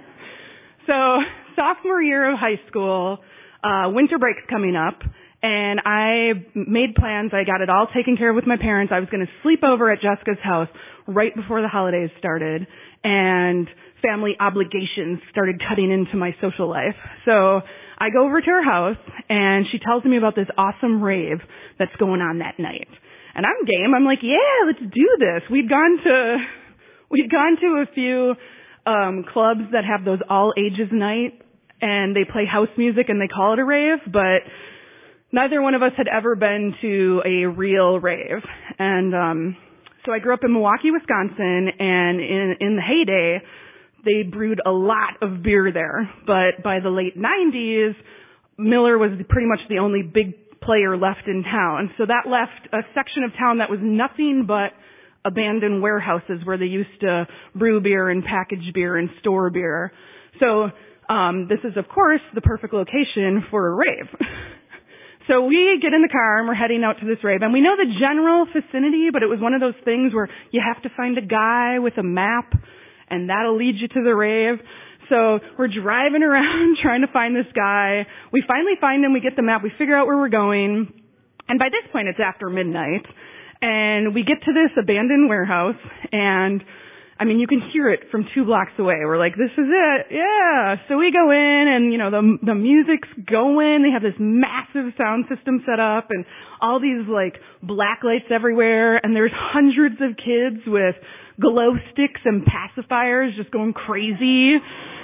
So sophomore year of high school, uh, winter break's coming up, and I made plans. I got it all taken care of with my parents. I was going to sleep over at Jessica's house right before the holidays started, and family obligations started cutting into my social life. So I go over to her house, and she tells me about this awesome rave that's going on that night. And I'm game. I'm like, yeah, let's do this. We'd gone to, we'd gone to a few um clubs that have those all ages night, and they play house music and they call it a rave, but neither one of us had ever been to a real rave. And um so I grew up in Milwaukee, Wisconsin, and in in the heyday, they brewed a lot of beer there. But by the late nineties, Miller was pretty much the only big player left in town. So that left a section of town that was nothing but abandoned warehouses where they used to brew beer and package beer and store beer. So um this is, of course, the perfect location for a rave. So we get in the car and we're heading out to this rave, and we know the general vicinity, but it was one of those things where you have to find a guy with a map, and that'll lead you to the rave. So we're driving around trying to find this guy. We finally find him. We get the map. We figure out where we're going. And by this point, it's after midnight. And we get to this abandoned warehouse, and I mean, you can hear it from two blocks away. We're like, this is it. Yeah. So we go in, and, you know, the the music's going. They have this massive sound system set up and all these, like, black lights everywhere. And there's hundreds of kids with glow sticks and pacifiers just going crazy.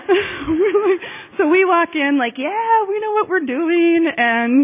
So we walk in like, yeah, we know what we're doing. And,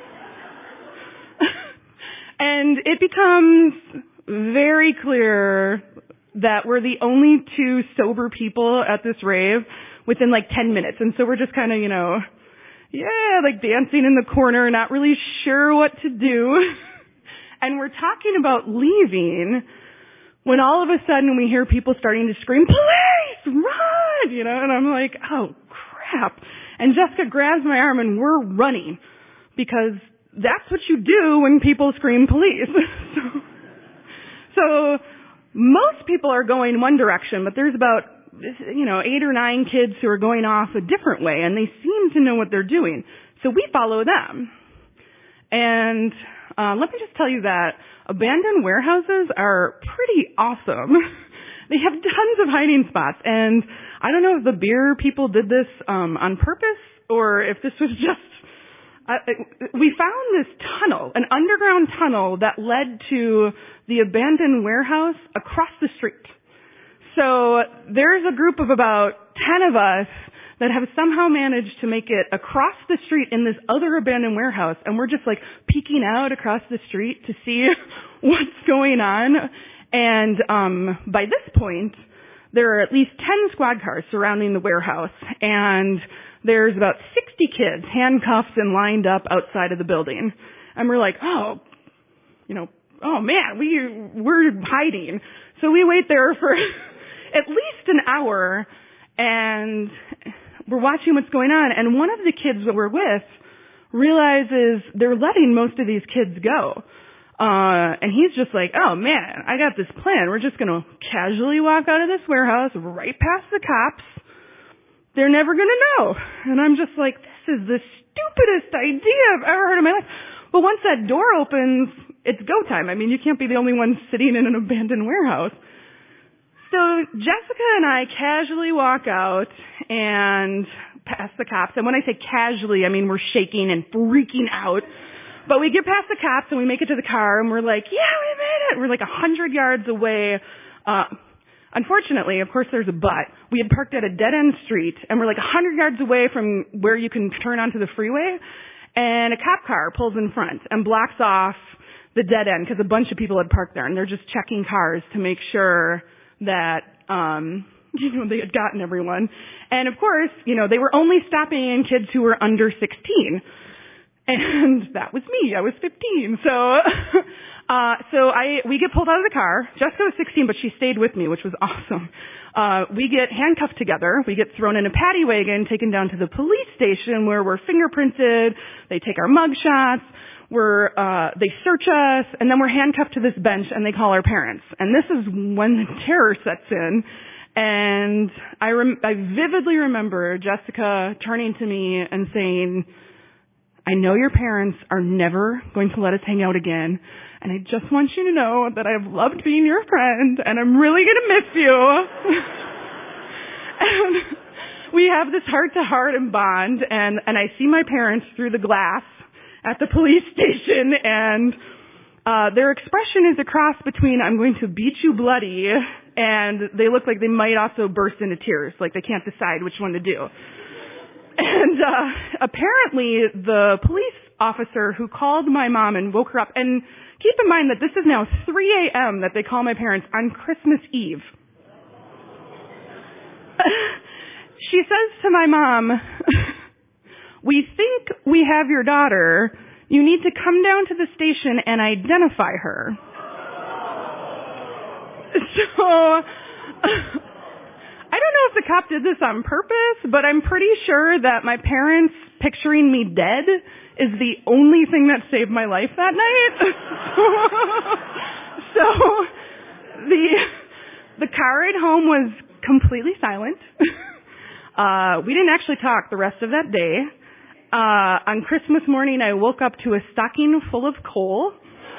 and it becomes very clear that we're the only two sober people at this rave within like ten minutes. And so we're just kind of, you know, yeah, like dancing in the corner, not really sure what to do. And we're talking about leaving when all of a sudden we hear people starting to scream, police, run, you know, and I'm like, oh crap. And Jessica grabs my arm and we're running because that's what you do when people scream police. so, so most people are going one direction, but there's about, you know, eight or nine kids who are going off a different way, and they seem to know what they're doing. So we follow them. And uh, let me just tell you that abandoned warehouses are pretty awesome. They have tons of hiding spots, and I don't know if the beer people did this um, on purpose or if this was just Uh, we found this tunnel, an underground tunnel that led to the abandoned warehouse across the street. So there's a group of about ten of us that have somehow managed to make it across the street in this other abandoned warehouse, and we're just like peeking out across the street to see what's going on. And um by this point, there are at least ten squad cars surrounding the warehouse, and there's about sixty kids handcuffed and lined up outside of the building. And we're like, oh, you know, oh man, we, we're hiding. So we wait there for, at least an hour, and we're watching what's going on, and one of the kids that we're with realizes they're letting most of these kids go. Uh, and he's just like, oh man, I got this plan. We're just gonna casually walk out of this warehouse right past the cops. They're never gonna know. And I'm just like, this is the stupidest idea I've ever heard in my life. But once that door opens, it's go time. I mean, you can't be the only one sitting in an abandoned warehouse. So Jessica and I casually walk out and past the cops. And when I say casually, I mean we're shaking and freaking out. But we get past the cops and we make it to the car and we're like, yeah, we made it. We're like a hundred yards away. Uh, unfortunately, of course there's a but. We had parked at a dead-end street and we're like a hundred yards away from where you can turn onto the freeway. And a cop car pulls in front and blocks off the dead end because a bunch of people had parked there and they're just checking cars to make sure that, um, you know, they had gotten everyone. And of course, you know, they were only stopping in kids who were under sixteen. And that was me. I was fifteen. So, uh, so I, we get pulled out of the car. Jessica was sixteen, but she stayed with me, which was awesome. Uh, we get handcuffed together. We get thrown in a paddy wagon, taken down to the police station where we're fingerprinted. They take our mug shots. We're, uh, they search us, and then we're handcuffed to this bench, and they call our parents. And this is when the terror sets in. And I, rem- I vividly remember Jessica turning to me and saying, I know your parents are never going to let us hang out again, and I just want you to know that I've loved being your friend, and I'm really going to miss you. And we have this heart-to-heart and bond, and, and I see my parents through the glass at the police station, and uh, their expression is a cross between I'm going to beat you bloody, and they look like they might also burst into tears, like they can't decide which one to do. And uh, apparently the police officer who called my mom and woke her up, and keep in mind that this is now three a.m. that they call my parents on Christmas Eve. She says to my mom, we think we have your daughter. You need to come down to the station and identify her. So, I don't know if the cop did this on purpose, but I'm pretty sure that my parents picturing me dead is the only thing that saved my life that night. So, the, the car ride home was completely silent. Uh, we didn't actually talk the rest of that day. Uh, on Christmas morning, I woke up to a stocking full of coal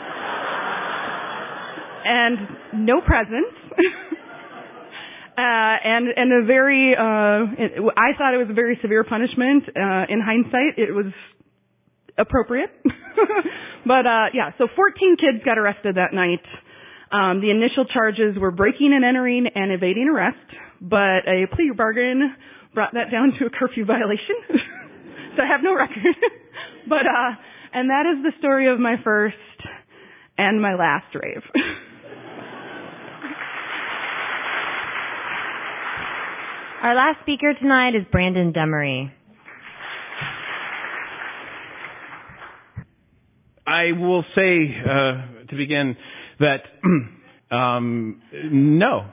and no presents. uh, and, and a very, uh, it, I thought it was a very severe punishment. Uh, in hindsight, it was appropriate. But, uh, yeah, so fourteen kids got arrested that night. Um, the initial charges were breaking and entering and evading arrest, but a plea bargain brought that down to a curfew violation. So I have no record. But, uh, and that is the story of my first and my last rave. Our last speaker tonight is Brandon Demery. I will say, uh, to begin, that, um, no.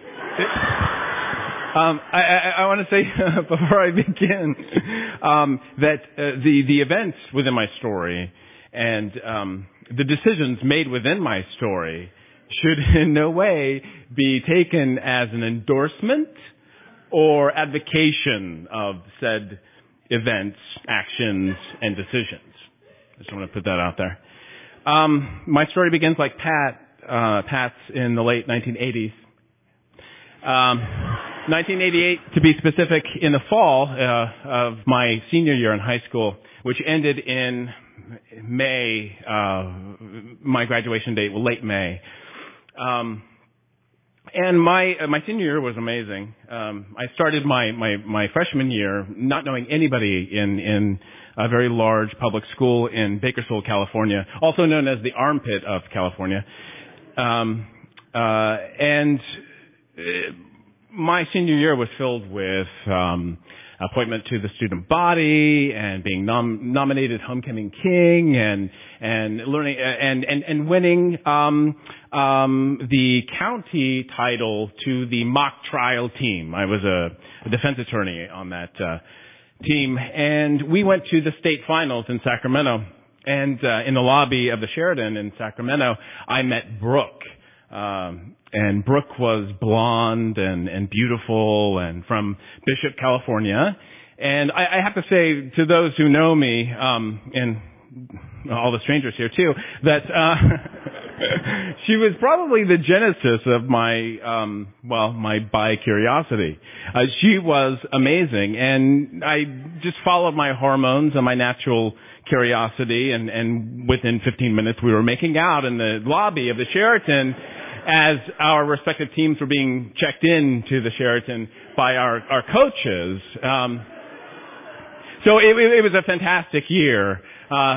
Um, I, I, I want to say uh, before I begin um, that uh, the the events within my story and um, the decisions made within my story should in no way be taken as an endorsement or advocation of said events, actions, and decisions. I just want to put that out there. Um, my story begins like Pat uh, Pat's in the late nineteen eighties. Um, nineteen eighty-eight, to be specific, in the fall uh, of my senior year in high school, which ended in May. Uh, my graduation date was late May, um, and my uh, my senior year was amazing. Um, I started my, my my freshman year not knowing anybody in in a very large public school in Bakersfield, California, also known as the armpit of California, um, uh, and. Uh, My senior year was filled with um, appointment to the student body and being nom- nominated homecoming king and and learning and and and winning um, um, the county title to the mock trial team. I was a, a defense attorney on that uh, team, and we went to the state finals in Sacramento. And uh, in the lobby of the Sheraton in Sacramento, I met Brooke. Um, and Brooke was blonde and, and beautiful and from Bishop, California. And I, I have to say to those who know me, um, and all the strangers here too, that uh, she was probably the genesis of my, um, well, my bi-curiosity. Uh, she was amazing, and I just followed my hormones and my natural curiosity, and, and within fifteen minutes we were making out in the lobby of the Sheraton as our respective teams were being checked in to the Sheraton by our, our coaches. Um, so it, it, it was a fantastic year. Uh,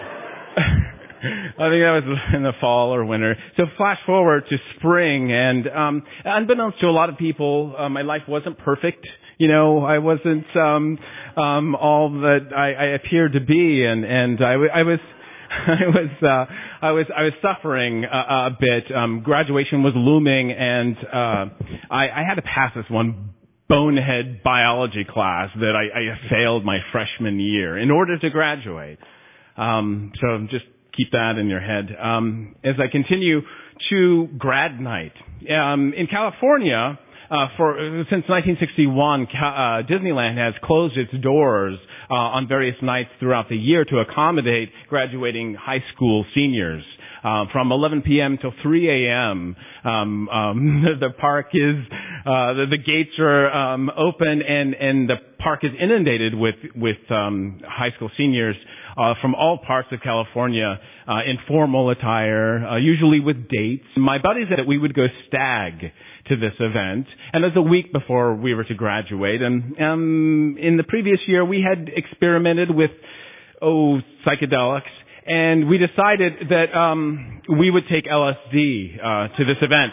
I think that was in the fall or winter. So flash forward to spring, and um, unbeknownst to a lot of people, uh, my life wasn't perfect. You know, I wasn't um, um, all that I, I appeared to be, and and I, I was. I was uh, I was I was suffering a, a bit. Um, graduation was looming, and uh, I, I had to pass this one bonehead biology class that I, I failed my freshman year in order to graduate. Um, so just keep that in your head. Um, as I continue to grad night um, in California. Uh, for since nineteen sixty-one, uh, Disneyland has closed its doors uh, on various nights throughout the year to accommodate graduating high school seniors. Uh, from eleven p.m. till three a.m. Um, um, the park is uh, the, the gates are um, open, and and the park is inundated with with um, high school seniors uh, from all parts of California uh, in formal attire, uh, usually with dates. My buddies said that we would go stag to this event, and it was a week before we were to graduate. And um, in the previous year, we had experimented with oh psychedelics, and we decided that um, we would take L S D uh, to this event.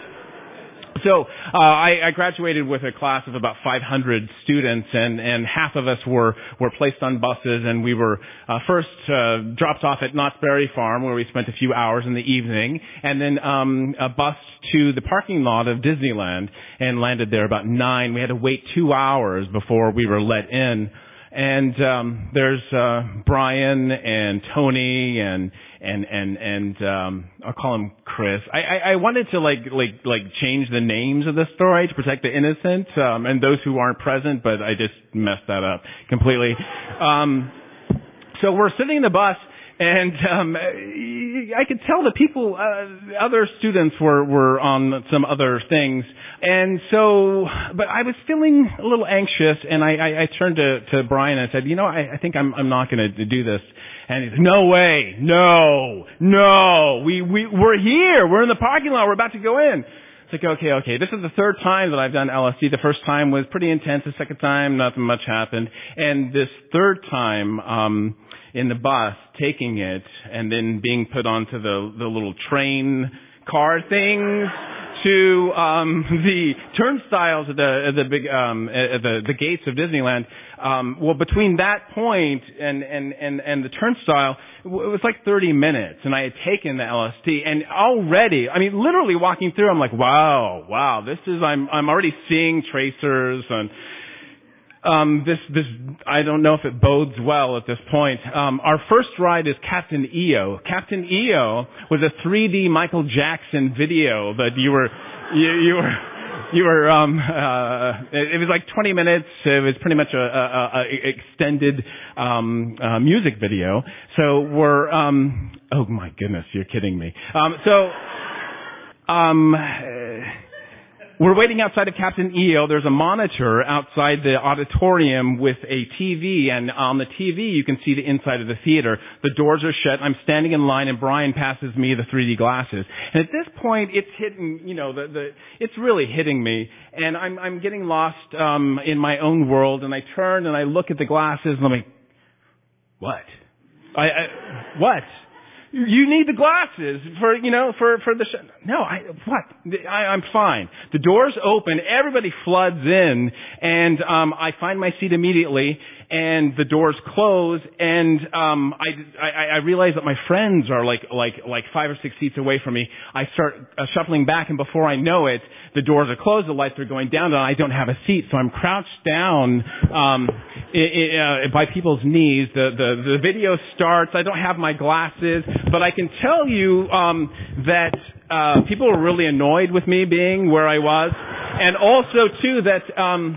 So uh, I, I graduated with a class of about five hundred students, and, and half of us were, were placed on buses, and we were uh, first uh, dropped off at Knott's Berry Farm, where we spent a few hours in the evening, and then um, a bus to the parking lot of Disneyland and landed there about nine. We had to wait two hours before we were let in. And um, there's uh, Brian and Tony and and and and um, I'll call him Chris. I, I, I wanted to like like like change the names of the story to protect the innocent um, and those who aren't present, but I just messed that up completely. Um, so we're sitting in the bus. And um, I could tell that people, uh, other students were, were on some other things. And so, but I was feeling a little anxious, and I, I, I turned to, to Brian and I said, you know, I, I think I'm, I'm not going to do this. And he said, no way, no, no, we, we, we're here, we're in the parking lot, we're about to go in. It's like, okay, okay, this is the third time that I've done L S D. The first time was pretty intense, the second time, nothing much happened. And this third time, um, in the bus, taking it, and then being put onto the, the little train car things to um, the turnstiles at the at the big um, at the the gates of Disneyland. Um, well, between that point and and and and the turnstile, it was like thirty minutes, and I had taken the L S D, and already, I mean, literally walking through, I'm like, wow, wow, this is I'm I'm already seeing tracers and. Um, this, this, I don't know if it bodes well at this point. Um, our first ride is Captain E O. Captain E O was a three D Michael Jackson video that you were, you, you were, you were, um, uh, it, it was like twenty minutes. It was pretty much a, a, a extended, um, uh, music video. So we're, um, oh my goodness, you're kidding me. Um, so, um, we're waiting outside of Captain E O. There's a monitor outside the auditorium with a T V, and on the T V you can see the inside of the theater. The doors are shut. I'm standing in line, and Brian passes me the three D glasses. And at this point, it's hitting, you know, the, the it's really hitting me, and I'm I'm getting lost um, in my own world. And I turn and I look at the glasses, and I'm like, what? I, I what? You need the glasses for, you know, for, for the show. No, I, what? I, I'm fine. The doors open, everybody floods in, and, um, I find my seat immediately, and the doors close, and, um, I, I, I realize that my friends are like, like, like five or six seats away from me. I start uh, shuffling back, and before I know it, the doors are closed, the lights are going down, and I don't have a seat, so I'm crouched down, um, I, I, uh, by people's knees. The, the, the video starts. I don't have my glasses, but I can tell you, um, that, uh, people were really annoyed with me being where I was, and also, too, that, um,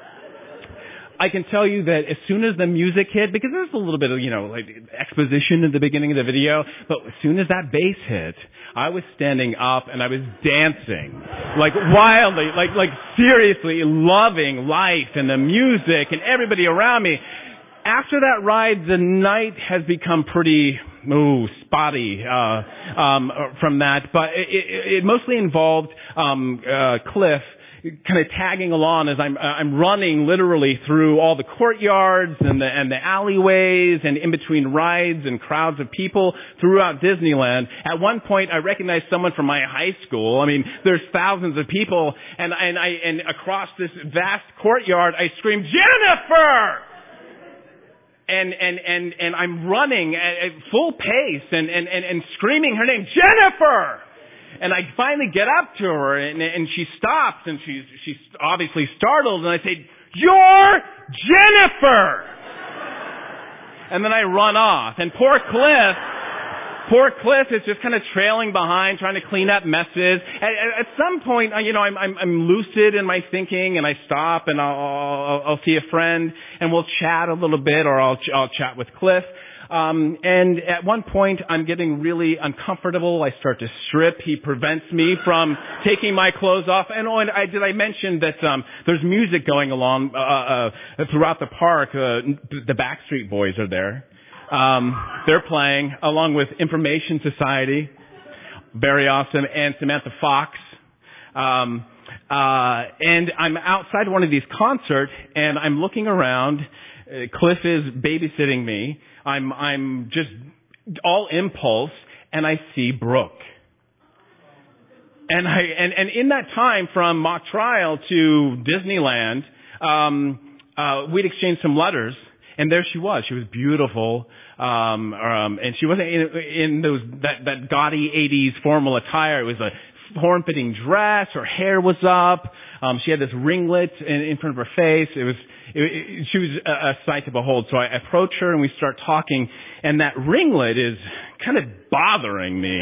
I can tell you that as soon as the music hit, because there's a little bit of, you know, like exposition at the beginning of the video, but as soon as that bass hit, I was standing up and I was dancing, like wildly, like, like seriously loving life and the music and everybody around me. After that ride, the night has become pretty, ooh, spotty, uh, um, from that, but it, it, it mostly involved, um, uh, Cliff kind of tagging along as I'm I'm running literally through all the courtyards and the and the alleyways and in between rides and crowds of people throughout Disneyland. At one point, I recognized someone from my high school. I mean, there's thousands of people, and and I and across this vast courtyard, I screamed, "Jennifer!" And and and and I'm running at, at full pace and and and, and screaming her name, "Jennifer!" And I finally get up to her, and, and she stops, and she's she's obviously startled, and I say, "You're Jennifer!" And then I run off, and poor Cliff, poor Cliff is just kind of trailing behind, trying to clean up messes. At, at some point, you know, I'm, I'm I'm lucid in my thinking, and I stop, and I'll I'll, I'll see a friend, and we'll chat a little bit, or I'll I'll chat with Cliff. Um, and at one point, I'm getting really uncomfortable. I start to strip. He prevents me from taking my clothes off. And, oh, and I, did I mention that um, there's music going along uh, uh, throughout the park? Uh, the Backstreet Boys are there. Um, they're playing along with Information Society, very awesome, and Samantha Fox. Um, uh, and I'm outside one of these concerts, and I'm looking around. Uh, Cliff is babysitting me. I'm, I'm just all impulse, and I see Brooke. And I, and, and in that time from mock trial to Disneyland, um, uh, we'd exchanged some letters, and there she was. She was beautiful, um, um, and she wasn't in, in those, that, that gaudy eighties formal attire. It was a form-fitting dress. Her hair was up. Um, she had this ringlet in, in front of her face. It was, It, it, she was a, a sight to behold. So I approach her and we start talking, and that ringlet is kind of bothering me.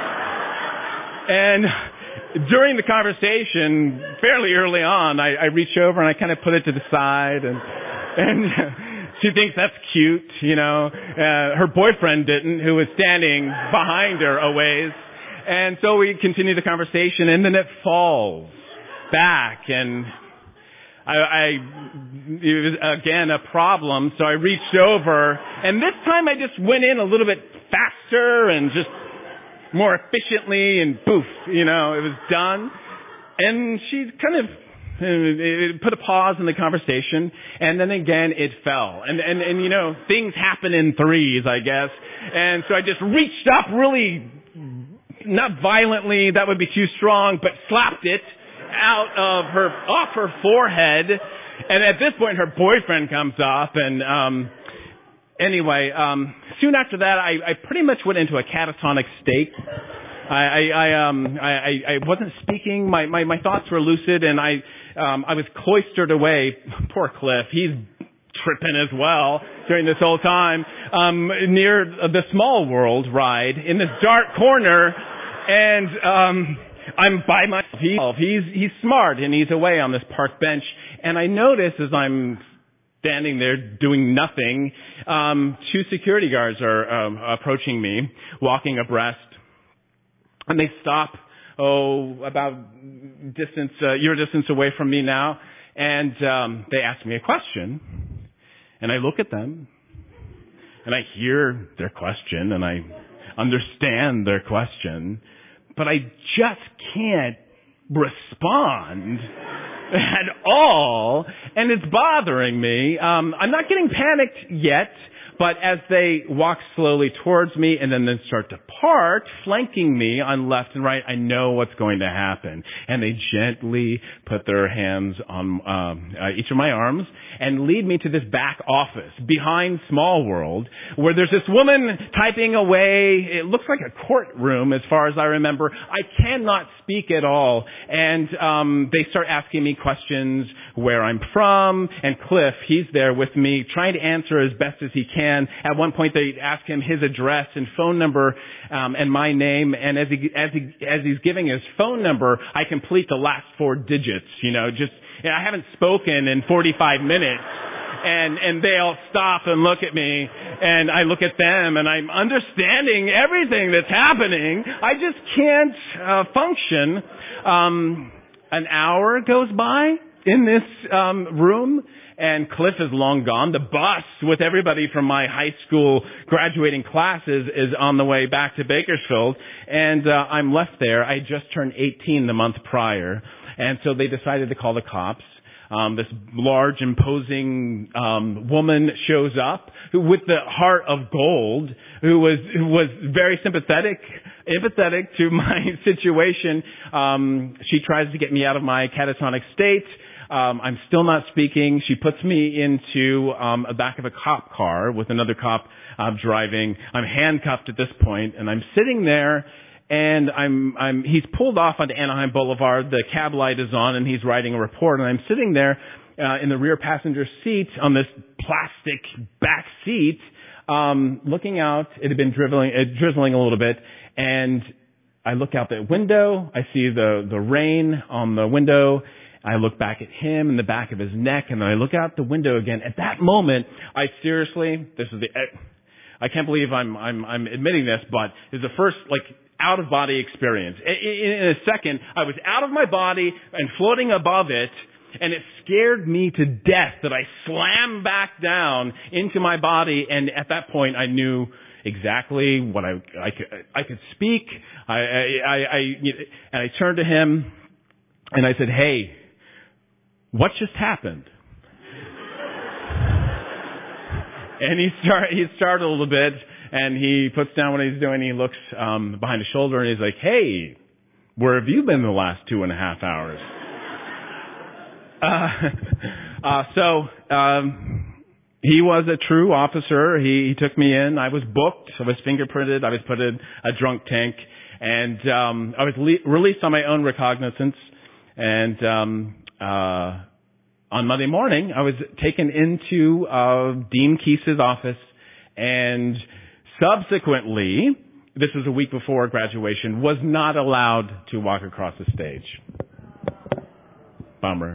And during the conversation, fairly early on, I, I reach over and I kind of put it to the side, and and she thinks that's cute, you know. Uh, her boyfriend didn't, who was standing behind her a ways. And so we continue the conversation, and then it falls back, and I, I, it was again a problem, so I reached over, and this time I just went in a little bit faster and just more efficiently, and poof, you know, it was done. And she kind of uh, put a pause in the conversation, and then again it fell. And, and, and you know, things happen in threes, I guess. And so I just reached up really, not violently, that would be too strong, but slapped it out of her, off her forehead, and at this point her boyfriend comes up, and um anyway, um soon after that I, I pretty much went into a catatonic state. I, I, I um I, I wasn't speaking, my, my, my thoughts were lucid, and I um I was cloistered away. Poor Cliff, he's tripping as well during this whole time, um near the Small World ride in this dark corner, and um I'm by myself. He's, he's smart, and he's away on this park bench. And I notice as I'm standing there doing nothing, um, two security guards are um, approaching me, walking abreast. And they stop, oh, about distance, uh, your distance away from me now. And um, they ask me a question. And I look at them, and I hear their question, and I understand their question. But I just can't respond at all, and it's bothering me. Um, I'm not getting panicked yet, But as they walk slowly towards me and then, then start to part, flanking me on left and right, I know what's going to happen. And they gently put their hands on um, uh, each of my arms and lead me to this back office behind Small World, where there's this woman typing away. It looks like a courtroom as far as I remember. I cannot speak at all. And um, they start asking me questions, where I'm from. And Cliff, he's there with me, trying to answer as best as he can. At one point, they ask him his address and phone number um, and my name. And as he as he as he's giving his phone number, I complete the last four digits. You know, just you know, I haven't spoken in forty-five minutes. And, and they all stop and look at me, and I look at them, and I'm understanding everything that's happening. I just can't uh, function. Um, an hour goes by in this um, room, and Cliff is long gone. The bus with everybody from my high school graduating classes is on the way back to Bakersfield, and uh, I'm left there. I just turned eighteen the month prior, and so they decided to call the cops. Um, this large, imposing um, woman shows up who, with the heart of gold, who was who was very sympathetic, empathetic to my situation. Um, she tries to get me out of my catatonic state. Um, I'm still not speaking. She puts me into um, a back of a cop car with another cop uh, driving. I'm handcuffed at this point, and I'm sitting there. And I'm, I'm, he's pulled off onto Anaheim Boulevard. The cab light is on, and he's writing a report. And I'm sitting there uh, in the rear passenger seat on this plastic back seat, um, looking out. It had been drizzling, uh, drizzling a little bit, and I look out the window. I see the the rain on the window. I look back at him in the back of his neck, and then I look out the window again. At that moment, I seriously, this is the, I can't believe I'm I'm I'm admitting this, but it's the first like. out of body experience. In a second, I was out of my body and floating above it, and it scared me to death that I slammed back down into my body. And at that point, I knew exactly what I I could I could speak. I I, I and I turned to him and I said, "Hey, what just happened?" And he start he started a little bit. And he puts down what he's doing. He looks um, behind his shoulder, and he's like, "Hey, where have you been the last two and a half hours?" uh, uh, so um, he was a true officer. He, he took me in. I was booked. I was fingerprinted. I was put in a drunk tank, and um, I was le- released on my own recognizance. And um, uh, on Monday morning, I was taken into uh, Dean Keese's office, and subsequently, this was a week before graduation, was not allowed to walk across the stage. Bummer.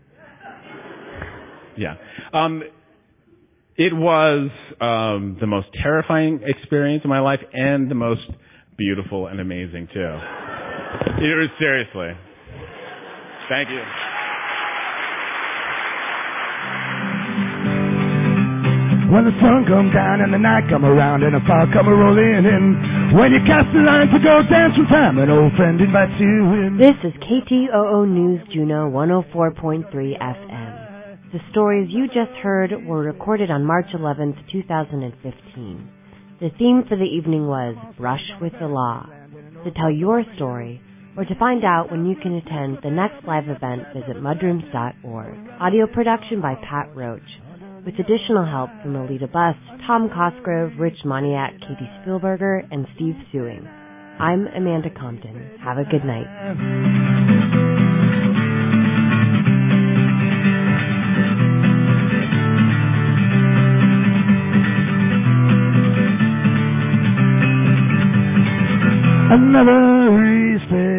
Yeah. Um, it was um, the most terrifying experience of my life and the most beautiful and amazing, too. It was seriously. Thank you. When the sun come down and the night come around and the fog come rolling in, when you cast the line to go dance from time, an old friend invites you in. This is K T O O News Juneau one oh four point three F M. The stories you just heard were recorded on March eleventh, two thousand fifteen. The theme for the evening was Brush with the Law. To tell your story, or to find out when you can attend the next live event, visit mudrooms dot org. Audio production by Pat Roach, with additional help from Alita Buss, Tom Cosgrove, Rich Moniak, Katie Spielberger, and Steve Sewing. I'm Amanda Compton. Have a good night. Another respect.